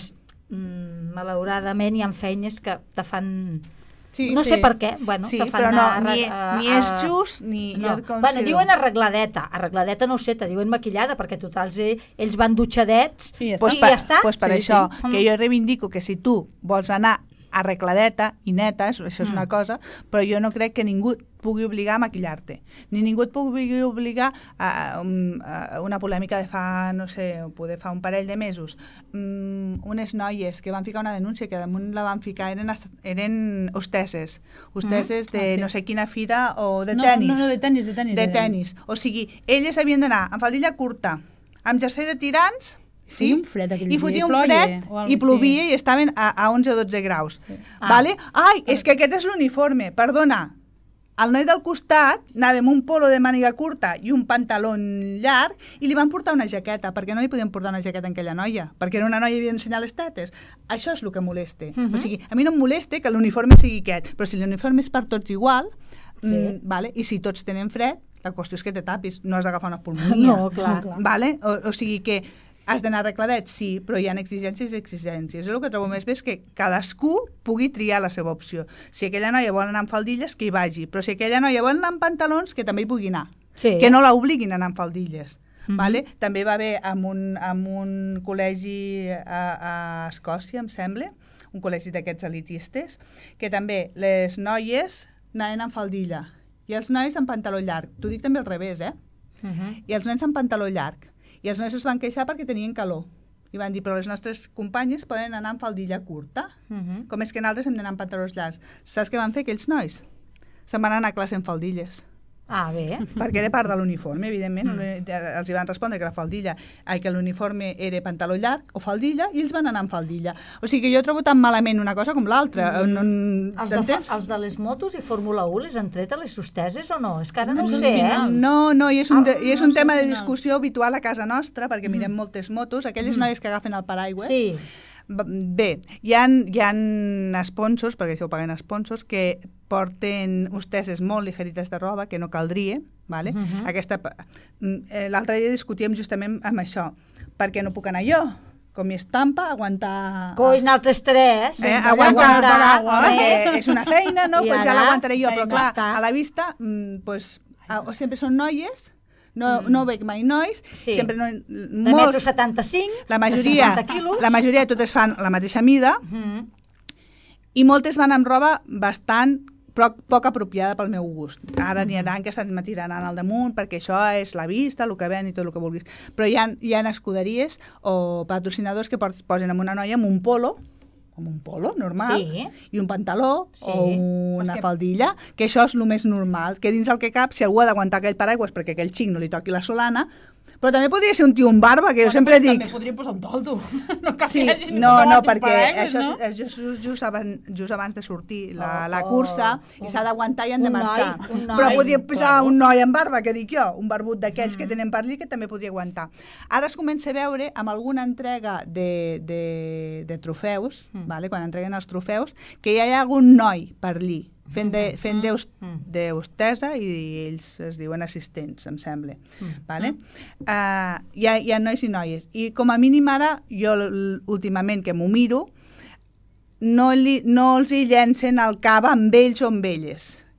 mm, malauradament hi ha feines que te fan... sí, no sí. sé per què, bueno, sí, te fan però no, anar ni, a- ni a- és just, ni... No. Jo considero... Bueno, diuen arregladeta. Arregladeta no ho sé, te diuen maquillada, perquè total ells van dutxadets I ja pues i per, ja està. Pues per Sí, això, sí. que jo reivindico que si tu vols anar arregladeta i neta, això és Mm. una cosa, però jo no crec que ningú et pugui obligar a maquillar-te, ni ningú et pugui obligar a, a, a una polèmica de fa, no sé, poder fa un parell de mesos, um, unes noies que van ficar una denúncia, que damunt la van ficar, eren, eren hosteses, hosteses Mm. de Ah, sí. no sé quina fira o de no, tenis. No, no, de tenis, de tenis. De tenis. O sigui, elles havien d'anar amb faldilla curta, amb jersei de tirants, sí? Fotia un fred aquell I dia, fotia un ploia, fred, o algo i plovia així. i estaven a, a onze o dotze graus. Sí. Ah. Vale? Ai, és que aquest és l'uniforme, perdona. El noi del costat anava amb un polo de màniga curta i un pantaló llarg i li van portar una jaqueta, perquè no li podien portar una jaqueta a aquella noia, perquè era una noia i havia d'ensenyar les tetes. Això és el que molesta. Uh -huh. O sigui, a mi no em molesta que l'uniforme sigui aquest, però si l'uniforme és per tots igual, Sí. mm, vale? I si tots tenen fred, la qüestió és que te tapis, no has d'agafar una pulmonia. No, clar. Vale? O, o sigui que has d'anar arregladet, sí, però hi ha exigències i exigències. El que trobo més bé és que cadascú pugui triar la seva opció. Si aquella noia vol anar amb faldilles, que hi vagi, però si aquella noia vol anar amb pantalons, que també hi pugui anar. Sí. Que no l'obliguin a anar amb faldilles. Mhm. Vale? També va haver amb un, amb un col·legi a, a Escòcia, em sembla, un col·legi d'aquests elitistes, que també les noies anaven amb faldilla i els nois amb pantaló llarg. T'ho dic també al revés, eh? Uh -huh. I els nens amb pantaló llarg. I els nois es van queixar perquè tenien calor. I van dir, però les nostres companyes poden anar amb faldilla curta. Uh -huh. Com és que nosaltres hem d'anar amb pantalons llargs? Saps què van fer aquells nois? Se'n van anar a classe amb faldilles. Ah, bé. Perquè era part de l'uniforme, evidentment. Mm. Els hi van respondre que la faldilla, ai, que l'uniforme era pantaló llarg o faldilla, i ells van anar amb faldilla. O sigui que jo trobo tan malament una cosa com l'altra. Mm. Els, de, fa- els de les motos i Fórmula u les han tret a les susteses o no? És que ara no, No ho és sé, un eh? final. No, no, i és un, Ah, de, i és no un és tema un de final. discussió habitual a casa nostra, perquè mirem moltes motos, aquelles noies que agafen el paraigües. Sí. Bé, hi ha, hi ha sponsors, perquè això ho paguen sponsors, que porten hosteses molt ligerites de roba, que no caldria, vale? Mhm. Aquesta, eh, l'altre dia discutíem justament amb això, perquè no puc anar jo, com mi estampa, aguantar... Coix, nosaltres tres. Eh, Hem aguantar, d'aguantar, perquè home. és una feina, no? I Pues ja ara, l'aguantaré jo, però feina. clar, Està. a la vista, mm, pues, a, o sempre són noies, no, no veig mai nois, Sí. sempre no... De metro setanta-cinc, la majoria, de cinquanta quilos. la majoria de totes fan la mateixa mida, Mhm. i moltes van amb roba bastant poc, poc apropiada pel meu gust. Ara n'hi haurà que estan tiraran al damunt perquè això és la vista, el que ven i tot el que vulguis. Però hi ha, hi ha escuderies o patrocinadors que pos- posen amb una noia amb un polo, amb un polo normal, Sí. i un pantaló Sí. o una És que- faldilla, que això és el més normal, que dins el que cap, si algú ha d'aguantar aquell paraigües perquè aquell xic no li toqui la solana, però també podria ser un tio amb barba, que jo sempre Bueno, dic... També podria posar un toldo. No cal Sí, que hagis no, posat no, un perquè paraigües, això no? és, és just, just, abans, just abans de sortir la, Oh, la cursa oh, i s'ha d'aguantar i han de un noi, marxar. un noi. Però podria posar Claro. un noi amb barba, que dic jo, un barbut d'aquells mm. que tenen per allí que també podria aguantar. Ara es comença a veure amb alguna entrega de, de, de trofeus, Mm. vale? Quan entreguen els trofeus, que hi ha algun noi per allí fent de, fent de, Mm. de hostessa i ells es diuen assistents, em sembla. Mm. Vale? Uh, hi, ha, hi ha nois i noies. I com a mínim ara, jo l- últimament que m'ho miro, no, li, no els hi llencen el cava amb ells o amb elles.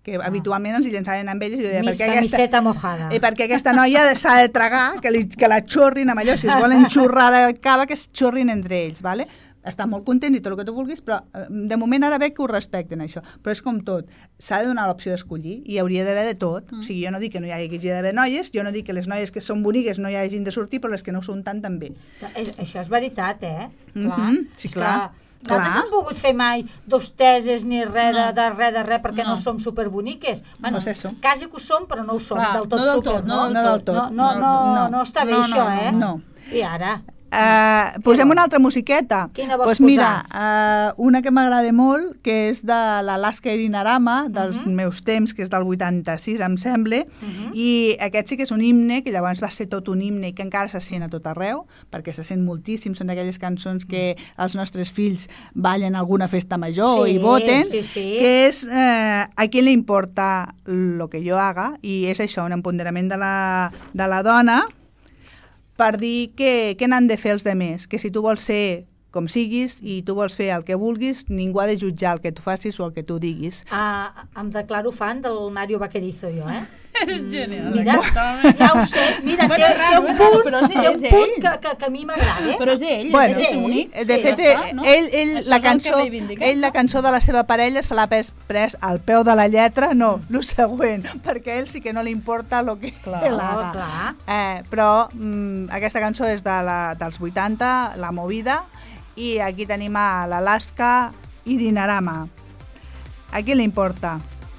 que habitualment ens hi llançaven amb elles i deia, Mis per què aquesta, camiseta mojada. eh, perquè aquesta noia s'ha de tragar, que, li, que la xorrin amb allò, si es volen xurrar de cava, que es xorrin entre ells, vale? Estan molt contents i tot el que tu vulguis, però eh, de moment ara veig que ho respecten, això. Però és com tot, s'ha de donar l'opció d'escollir i hi hauria d'haver de tot. Mm. O sigui, jo no dic que no hi hagi d'haver noies, jo no dic que les noies que són boniques no hi hagin de sortir, però les que no ho són tant també. Això és veritat, eh? Mm Clar. -hmm. Sí, És clar. que nosaltres no hem pogut fer mai dos teses ni res de, de res de res perquè no, No. no som superboniques. Bueno, Pues eso. quasi que ho som, però no ho som Clar, del tot no del super, tot, no? no del tot. No, no, no, no, no està bé No, això, no, eh? no. I ara? Uh, posem una altra musiqueta. Quina vols pues mira, uh, una que m'agrada molt, que és de l'Alaska i Dinarama, dels uh -huh. meus temps, que és del vuitanta-sis, em sembla, uh -huh. i aquest sí que és un himne, que llavors va ser tot un himne i que encara se sent a tot arreu, perquè se sent moltíssim, són d'aquelles cançons que els nostres fills ballen a alguna festa major Sí, i voten, sí, sí. que és uh, a qui li importa lo que jo haga, i és això, un empoderament de la, de la dona, per dir que, què n'han de fer els demés, que si tu vols ser com siguis i tu vols fer el que vulguis, ningú ha de jutjar el que tu facis o el que tu diguis. Ah, em declaro fan del Mario Vaquerizo, jo, eh? És genial. Mira, Exactament. ja ho sé, mira, té, Bueno, té un raro, punt, però sí, té un és punt ell. que, que, que a mi m'agrada. Però és ell, Bueno, és ell. únic. De Sí, fet, ja està, no? ell, ell, Això la és el cançó, que reivindica. ell la cançó de la seva parella se l'ha pres, pres al peu de la lletra, no, el següent, perquè a ell sí que no li importa el que Clar, ell haga. clar. Eh, però mm, aquesta cançó és de la, dels vuitanta, La Movida, i aquí tenim a l'Alaska i Dinarama. A qui li importa?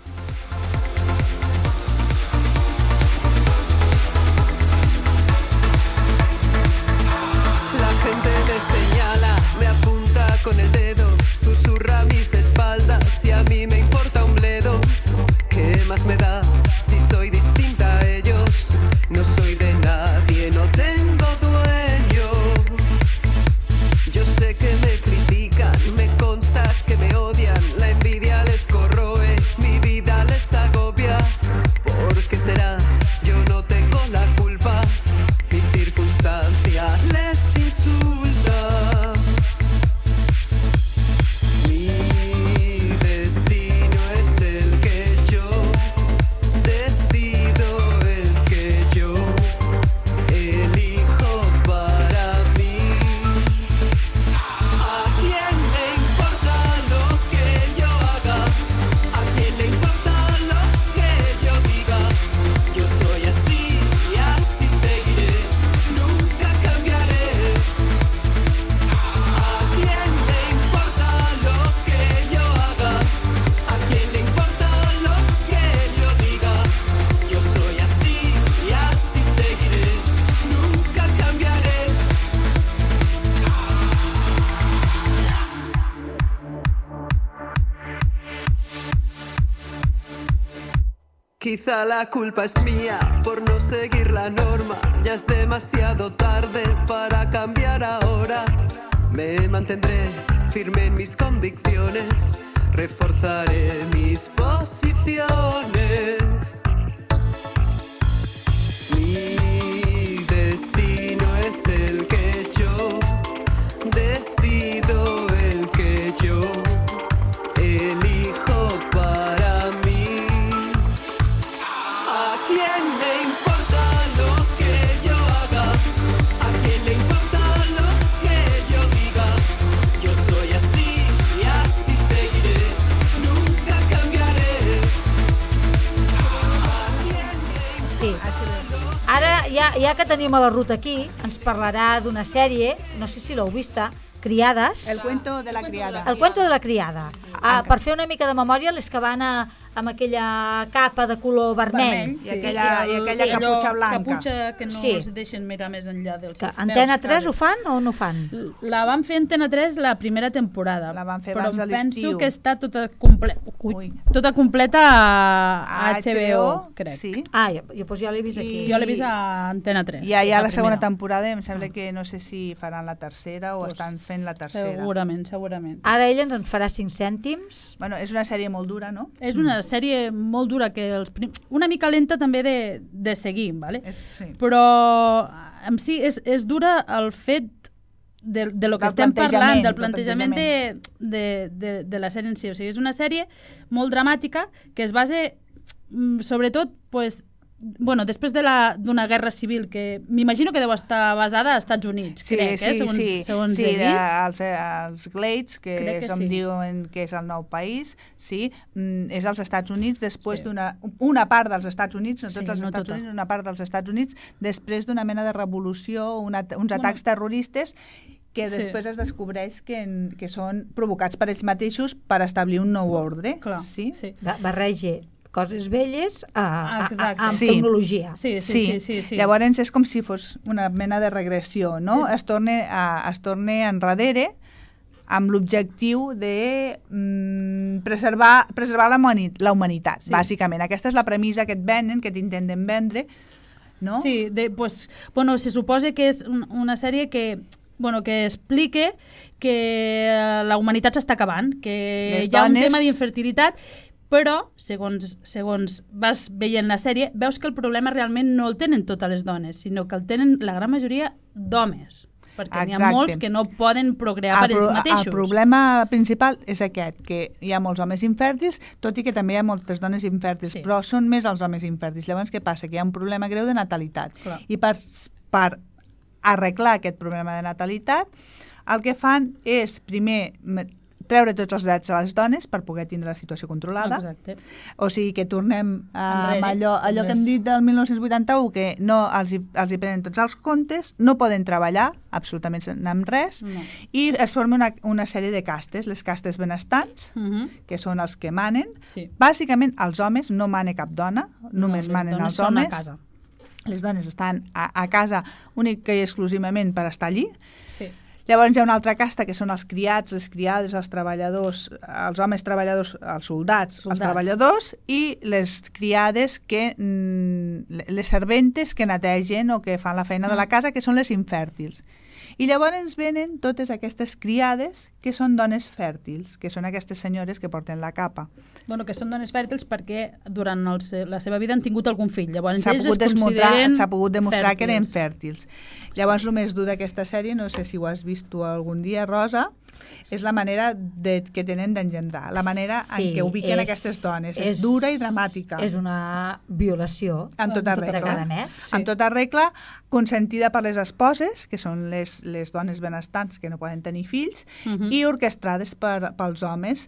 La gente me señala, me apunta con el dedo, susurra a mis espaldas y a mí me importa un bledo. ¿Qué más me da si soy distinta a ellos? No soy de nadie, no tengo dueño. Yo sé que me critican, me consta que me odian, la envidia les corroe, mi vida les agobia. ¿Por qué será? Yo no tengo la culpa, mi circunstancia les insulta. Mi destino es el que yo decido, el que yo elijo para mí. ¿A quién le importa lo que yo haga? ¿A quién le importa lo que yo diga? Yo soy así y así seguiré, nunca cambiaré. ¿A quién le importa lo que yo haga? ¿A quién le importa lo que yo diga? Yo soy así y así seguiré, nunca cambiaré. Quizá la culpa es mía por no seguir la norma. Ya es demasiado tarde para cambiar ahora. Me mantendré firme en mis convicciones. Reforzaré mis posiciones. Mi destino es el que yo decido, el que yo elijo para mí. ¿A quién le importa lo que yo haga? ¿A quién le importa lo que yo diga? Yo soy así y así seguiré, nunca cambiaré. ¿A quién le Sí. Ara, ja, ja que tenim a la Ruth aquí, ens parlarà d'una sèrie, no sé si l'heu vista, Criades. El cuento de la criada. El cuento de la criada. Ah, per fer una mica de memòria, les que van a, amb aquella capa de color vermell. I aquella- i aquella Sí, allò, caputxa blanca. Caputxa que no Sí. es deixen mirar més enllà dels Que seus Antena peus, tres quasi. ho fan o no ho fan? La van fer Antena tres la primera temporada. La van fer però abans de l'estiu. penso que està tota, comple Ui, Ui. tota completa a, a A H B O, crec. Sí. Ah, jo, jo, doncs ja l'he vist aquí. Jo l'he vist a Antena tres. I ja la segona primera. temporada em sembla que no sé si faran la tercera o Pues, estan fent la tercera. Segurament, segurament. Ara ella ens en farà cinc cèntims. Bueno, és una sèrie molt dura, no? És una sèrie molt dura, que els prim... una mica lenta també de, de seguir, ¿vale? És, sí. Però en si és, és dura el fet de, de lo que Del estem parlant, plantejament, del del plantejament de, de, de, de la sèrie en si. O sigui, és una sèrie molt dramàtica que es basa, mm, sobretot, pues, bueno, després de la- d'una guerra civil que m'imagino que deu estar basada als Estats Units, Sí, crec, sí, eh? segons, sí. segons sí, he vist. els, els Glades, que Crec que com sí. diuen que és el nou país, sí, mm, és als Estats Units després Sí. d'una una part dels Estats Units, no tots Sí, els no Estats tota. Units, una part dels Estats Units, després d'una mena de revolució, una, uns atacs terroristes que Sí. després es descobreix que, en- que són provocats per ells mateixos per establir un nou ordre. Clar, sí? sí. Va- Barrege coses velles a, a, a, Exacte. amb Sí. tecnologia. Sí, sí, sí, sí, sí. Llavors és com si fos una mena de regressió, no? És- Es torna, a, es torna enrere amb l'objectiu de mm, preservar, preservar la, humani- la humanitat, Sí. bàsicament. Aquesta és la premissa que et venen, que t'intenten vendre, no? Sí, de, pues, bueno, se suposa que és un- una sèrie que bueno, que explique que eh, la humanitat s'està acabant, que Les hi ha un dones- tema d'infertilitat, però, segons, segons vas veient la sèrie, veus que el problema realment no el tenen totes les dones, sinó que el tenen la gran majoria d'homes, perquè n'hi ha Exacte. molts que no poden procrear per el, ells pro- mateixos. el problema principal és aquest, que hi ha molts homes infèrtils, tot i que també hi ha moltes dones infèrtils, Sí. però són més els homes infèrtils. Llavors, què passa? Que hi ha un problema greu de natalitat. Clar. I per, per arreglar aquest problema de natalitat, el que fan és, primer, m- treure tots els drets a les dones per poder tindre la situació controlada. Exacte. O sigui que tornem a Enrere, allò, allò que hem les- dit del mil nou-cents vuitanta-u, que no els hi, els hi prenen tots els comptes, no poden treballar absolutament amb res, No. i es forma una, una sèrie de castes, les castes benestants, Mhm. que són els que manen. Sí. Bàsicament, els homes no mana cap dona, només les manen dones els són a homes. casa. Les dones estan a, a casa únic i exclusivament per estar allí. Sí. Llavors hi ha una altra casta que són els criats, les criades, els treballadors, els homes treballadors, els soldats, Soldats. els treballadors, i les criades, que mm, les serventes que netegen o que fan la feina de la casa, que són les infèrtils. I llavors ens venen totes aquestes criades que són dones fèrtils, que són aquestes senyores que porten la capa. Bueno, que són dones fèrtils perquè durant el, se- la seva vida han tingut algun fill. Llavors S'ha ells pogut, es demostrar, consideren s'ha pogut demostrar que eren fèrtils. fèrtils. Llavors, el més dur d'aquesta sèrie, no sé si ho has vist tu algun dia, Rosa, és la manera de, que tenen d'engendrar, la manera en què ubiquen és- aquestes dones. És, és dura i dramàtica. És una violació. Amb tota regla. Cada mes. Sí. Amb tota regla, consentida per les esposes, que són les, les dones benestants que no poden tenir fills, Mhm. i orquestrades per, pels homes,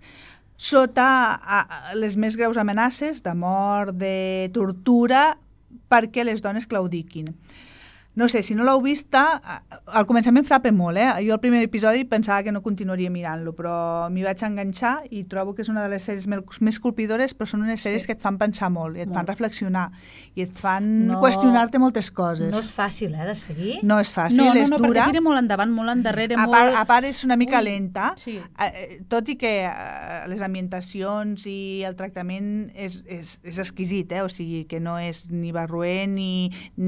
sota a, a, les més greus amenaces de mort, de tortura, perquè les dones claudiquin. No sé, si no l'heu vista, al començament frapa molt, eh? Jo al primer episodi pensava que no continuaria mirant-lo, però m'hi vaig enganxar i trobo que és una de les sèries més, més colpidores, però són unes sèries Sí. que et fan pensar molt, i et Molt. fan reflexionar, i et fan No- qüestionar-te moltes coses. No és fàcil, eh, de seguir. No és fàcil, no, no, és no, dura. perquè tira molt endavant, molt endarrere, A molt... part, a part és una mica Ui, lenta, sí. eh, tot i que eh, les ambientacions i el tractament és, és, és exquisit, eh? O sigui que no és ni barroer ni...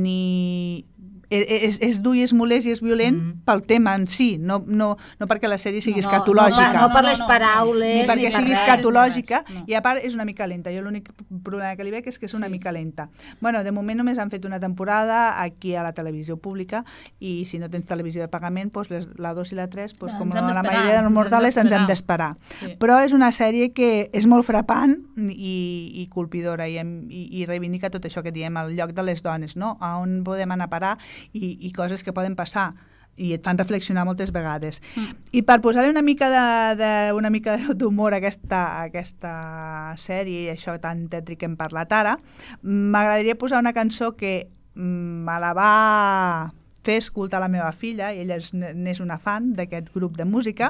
ni és, és dur i és molest i és violent Mm. pel tema en si, no, no, no perquè la sèrie sigui No, no, escatològica. No, no, per les no, no. paraules, ni perquè per sigui res, escatològica, ni res, no. i a part és una mica lenta. Jo l'únic problema que li veig és que és una Sí. mica lenta. Bueno, de moment només han fet una temporada aquí a la televisió pública, i si no tens televisió de pagament, doncs les, la dos i la tres, doncs, Ens com hem la d'esperar, majoria dels ens hem mortals, ens hem d'esperar. d'esperar. Sí. Però és una sèrie que és molt frapant i, i colpidora, i, em- i, i reivindica tot això que diem, el lloc de les dones, no? A on podem anar a parar, i, i coses que poden passar, i et fan reflexionar moltes vegades. Mm. I per posar-li una mica de, de una mica d'humor a aquesta, a aquesta sèrie i això tan tètric que hem parlat ara, m'agradaria posar una cançó que mm, me la va fer escoltar la meva filla, i ella és- n'és una fan d'aquest grup de música,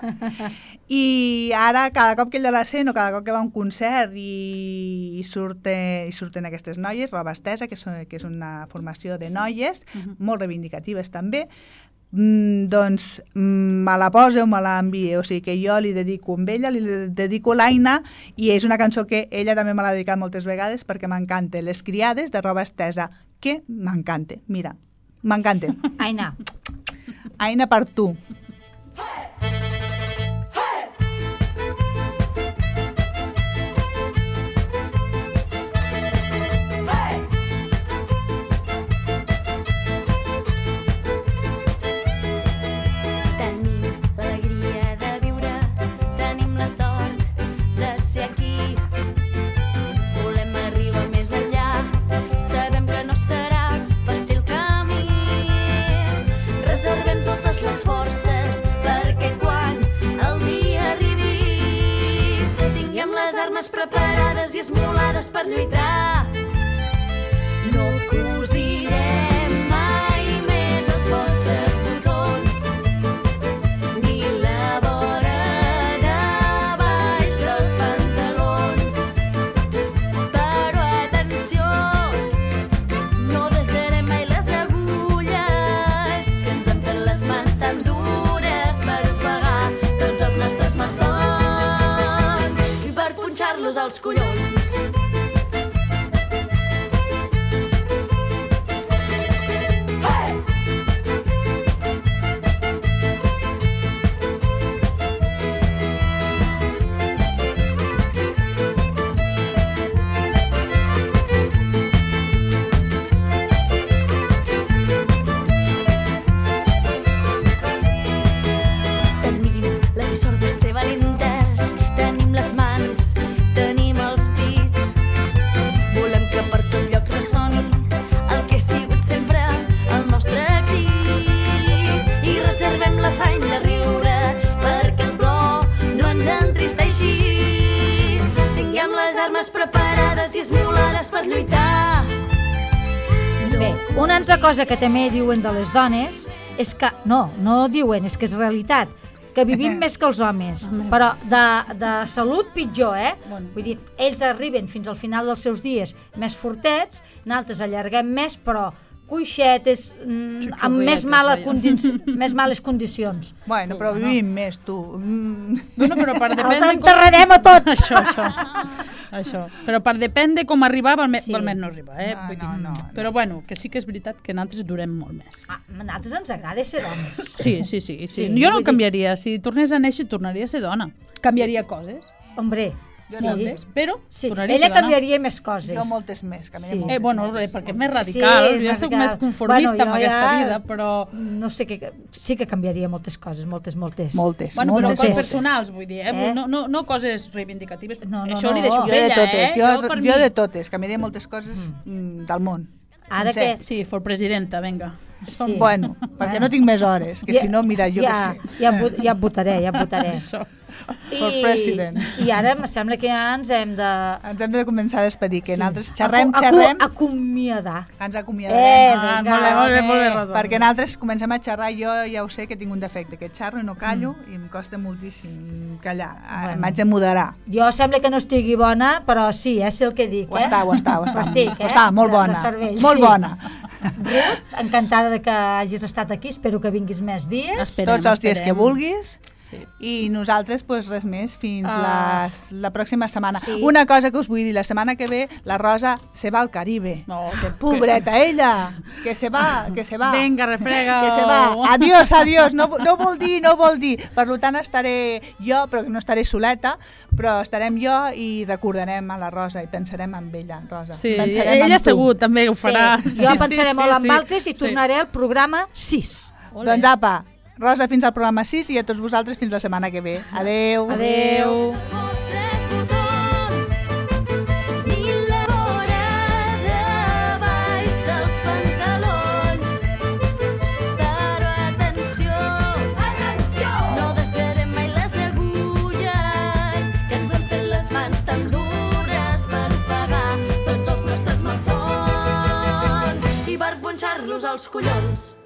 i ara cada cop que ella la sent o cada cop que va a un concert i, i, surte, i surten aquestes noies, Roba Estesa, que, són, que és una formació de noies, Mhm. molt reivindicatives també, mm, doncs mm, me la posa o me la envia, o sigui que jo li dedico amb ella, li dedico l'Aina, i és una cançó que ella també me l'ha dedicat moltes vegades perquè m'encanta, Les criades de Roba Estesa, que m'encanta, mira, m'encanta. Aina, Aina, per tu. Tenia Volem arribar més enllà, sabem que no serà fàcil camí. Reservem totes les forces perquè quan el dia arribi tinguem les armes preparades i esmolades per lluitar. No cosirem mai més els vostres botons ni la vora de baix dels pantalons. Però atenció, no desarem mai les agulles que ens han fet les mans tan dures per ofegar tots els nostres malsons i per punxar-los als collons. Sort de ser valentes, tenim les mans, tenim els pits. Volem que per tot lloc ressoni el que ha sigut sempre el nostre crit. I reservem l'afany de riure perquè el plor no ens entristeixi. Tinguem les armes preparades i esmolades per lluitar. Bé, una altra cosa que també diuen de les dones és que, no, no diuen, és que és realitat, que vivim més que els homes, però de, de salut pitjor, eh? Vull dir, ells arriben fins al final dels seus dies més fortets, nosaltres allarguem més, però coixetes, mm, amb més, mala condi més males condicions. Bueno, però vivim més, tu. Mm. Bueno, però per depèn Els de enterrarem a tots! Això, això. Això. Però per depèn de com arribar, val, me Sí. val més no arribar, eh? No, Vull dir, no, no, no. Però bueno, que sí que és veritat que nosaltres durem molt més. Ah, a nosaltres ens agrada ser dones. Sí, sí, sí. sí. Sí, jo no vull dir- canviaria. Si tornés a néixer, tornaria a ser dona. Canviaria coses, Hombre, sí. moltes, però Sí. tornaria a Ella ser dona. canviaria més coses. Jo moltes més. Que Sí. sí. Eh, bueno, eh, perquè és més radical. Sí, jo més soc radical. més conformista Bueno, amb jo aquesta ja- vida, però... No sé què... Sí que canviaria moltes coses, moltes, moltes. Moltes, Bueno, però moltes. coses més. personals, vull dir, eh? Eh? No, no, no coses reivindicatives. No, no, Això no. li deixo Jo Jo de ella, totes, eh? jo, per jo mi. de totes, canviaria moltes coses mm. del món. Ara sencer. que... Sí, for presidenta, vinga. Sí. Bueno, perquè no tinc més hores, que si no, mira, jo ja, què sé. Ja, et vo- ja et votaré, ja et votaré. Això. For president. I ara em sembla que ja ens hem de... Ens hem de començar a despedir, que Sí. nosaltres xerrem, Acu- acu- xerrem, Acomiadar. ens Eh, acomiadarem. Ah, vinga, molt bé, molt bé, molt bé, home. Rosa. Perquè nosaltres comencem a xerrar, jo ja ho sé que tinc un defecte, que xerro i no callo i em costa moltíssim callar. Ah, Bueno. M'haig de moderar. Jo sembla que no estigui bona, però sí, eh, sé el que dic, Ho eh? està, ho està, ho està. Ho estic, eh? Ho està, molt De- de bona. cervell, Molt sí. bona. Ruth, encantada de que hagis estat aquí, espero que vinguis més dies. Esperem, Tots els dies que esperem. vulguis. Sí. I nosaltres, pues, res més, fins Ah. les, la pròxima setmana. Sí. Una cosa que us vull dir, la setmana que ve la Rosa se va al Caribe. No, que... Pobreta ella, que se va, que se va. Vinga, refrega. Que se va. Adiós, adiós. No, no vol dir, no vol dir. Per tant, estaré jo, però no estaré soleta, però estarem jo i recordarem a la Rosa i pensarem en ella, Rosa. Sí, pensarem ella en tu. segur també ho farà. Sí. Jo pensaré molt en altres i Sí. tornaré al programa sis. Ole. Doncs apa, Rosa fins al programa sis i a tots vosaltres fins la setmana que ve. Adeu. Adeu. Els vostres botons ni la vora de baix dels pantalons. Però atenció, atenció, no desarem mai les agulles que ens han fet les mans tan dures per ofegar tots els nostres malsons i per punxar-los als collons.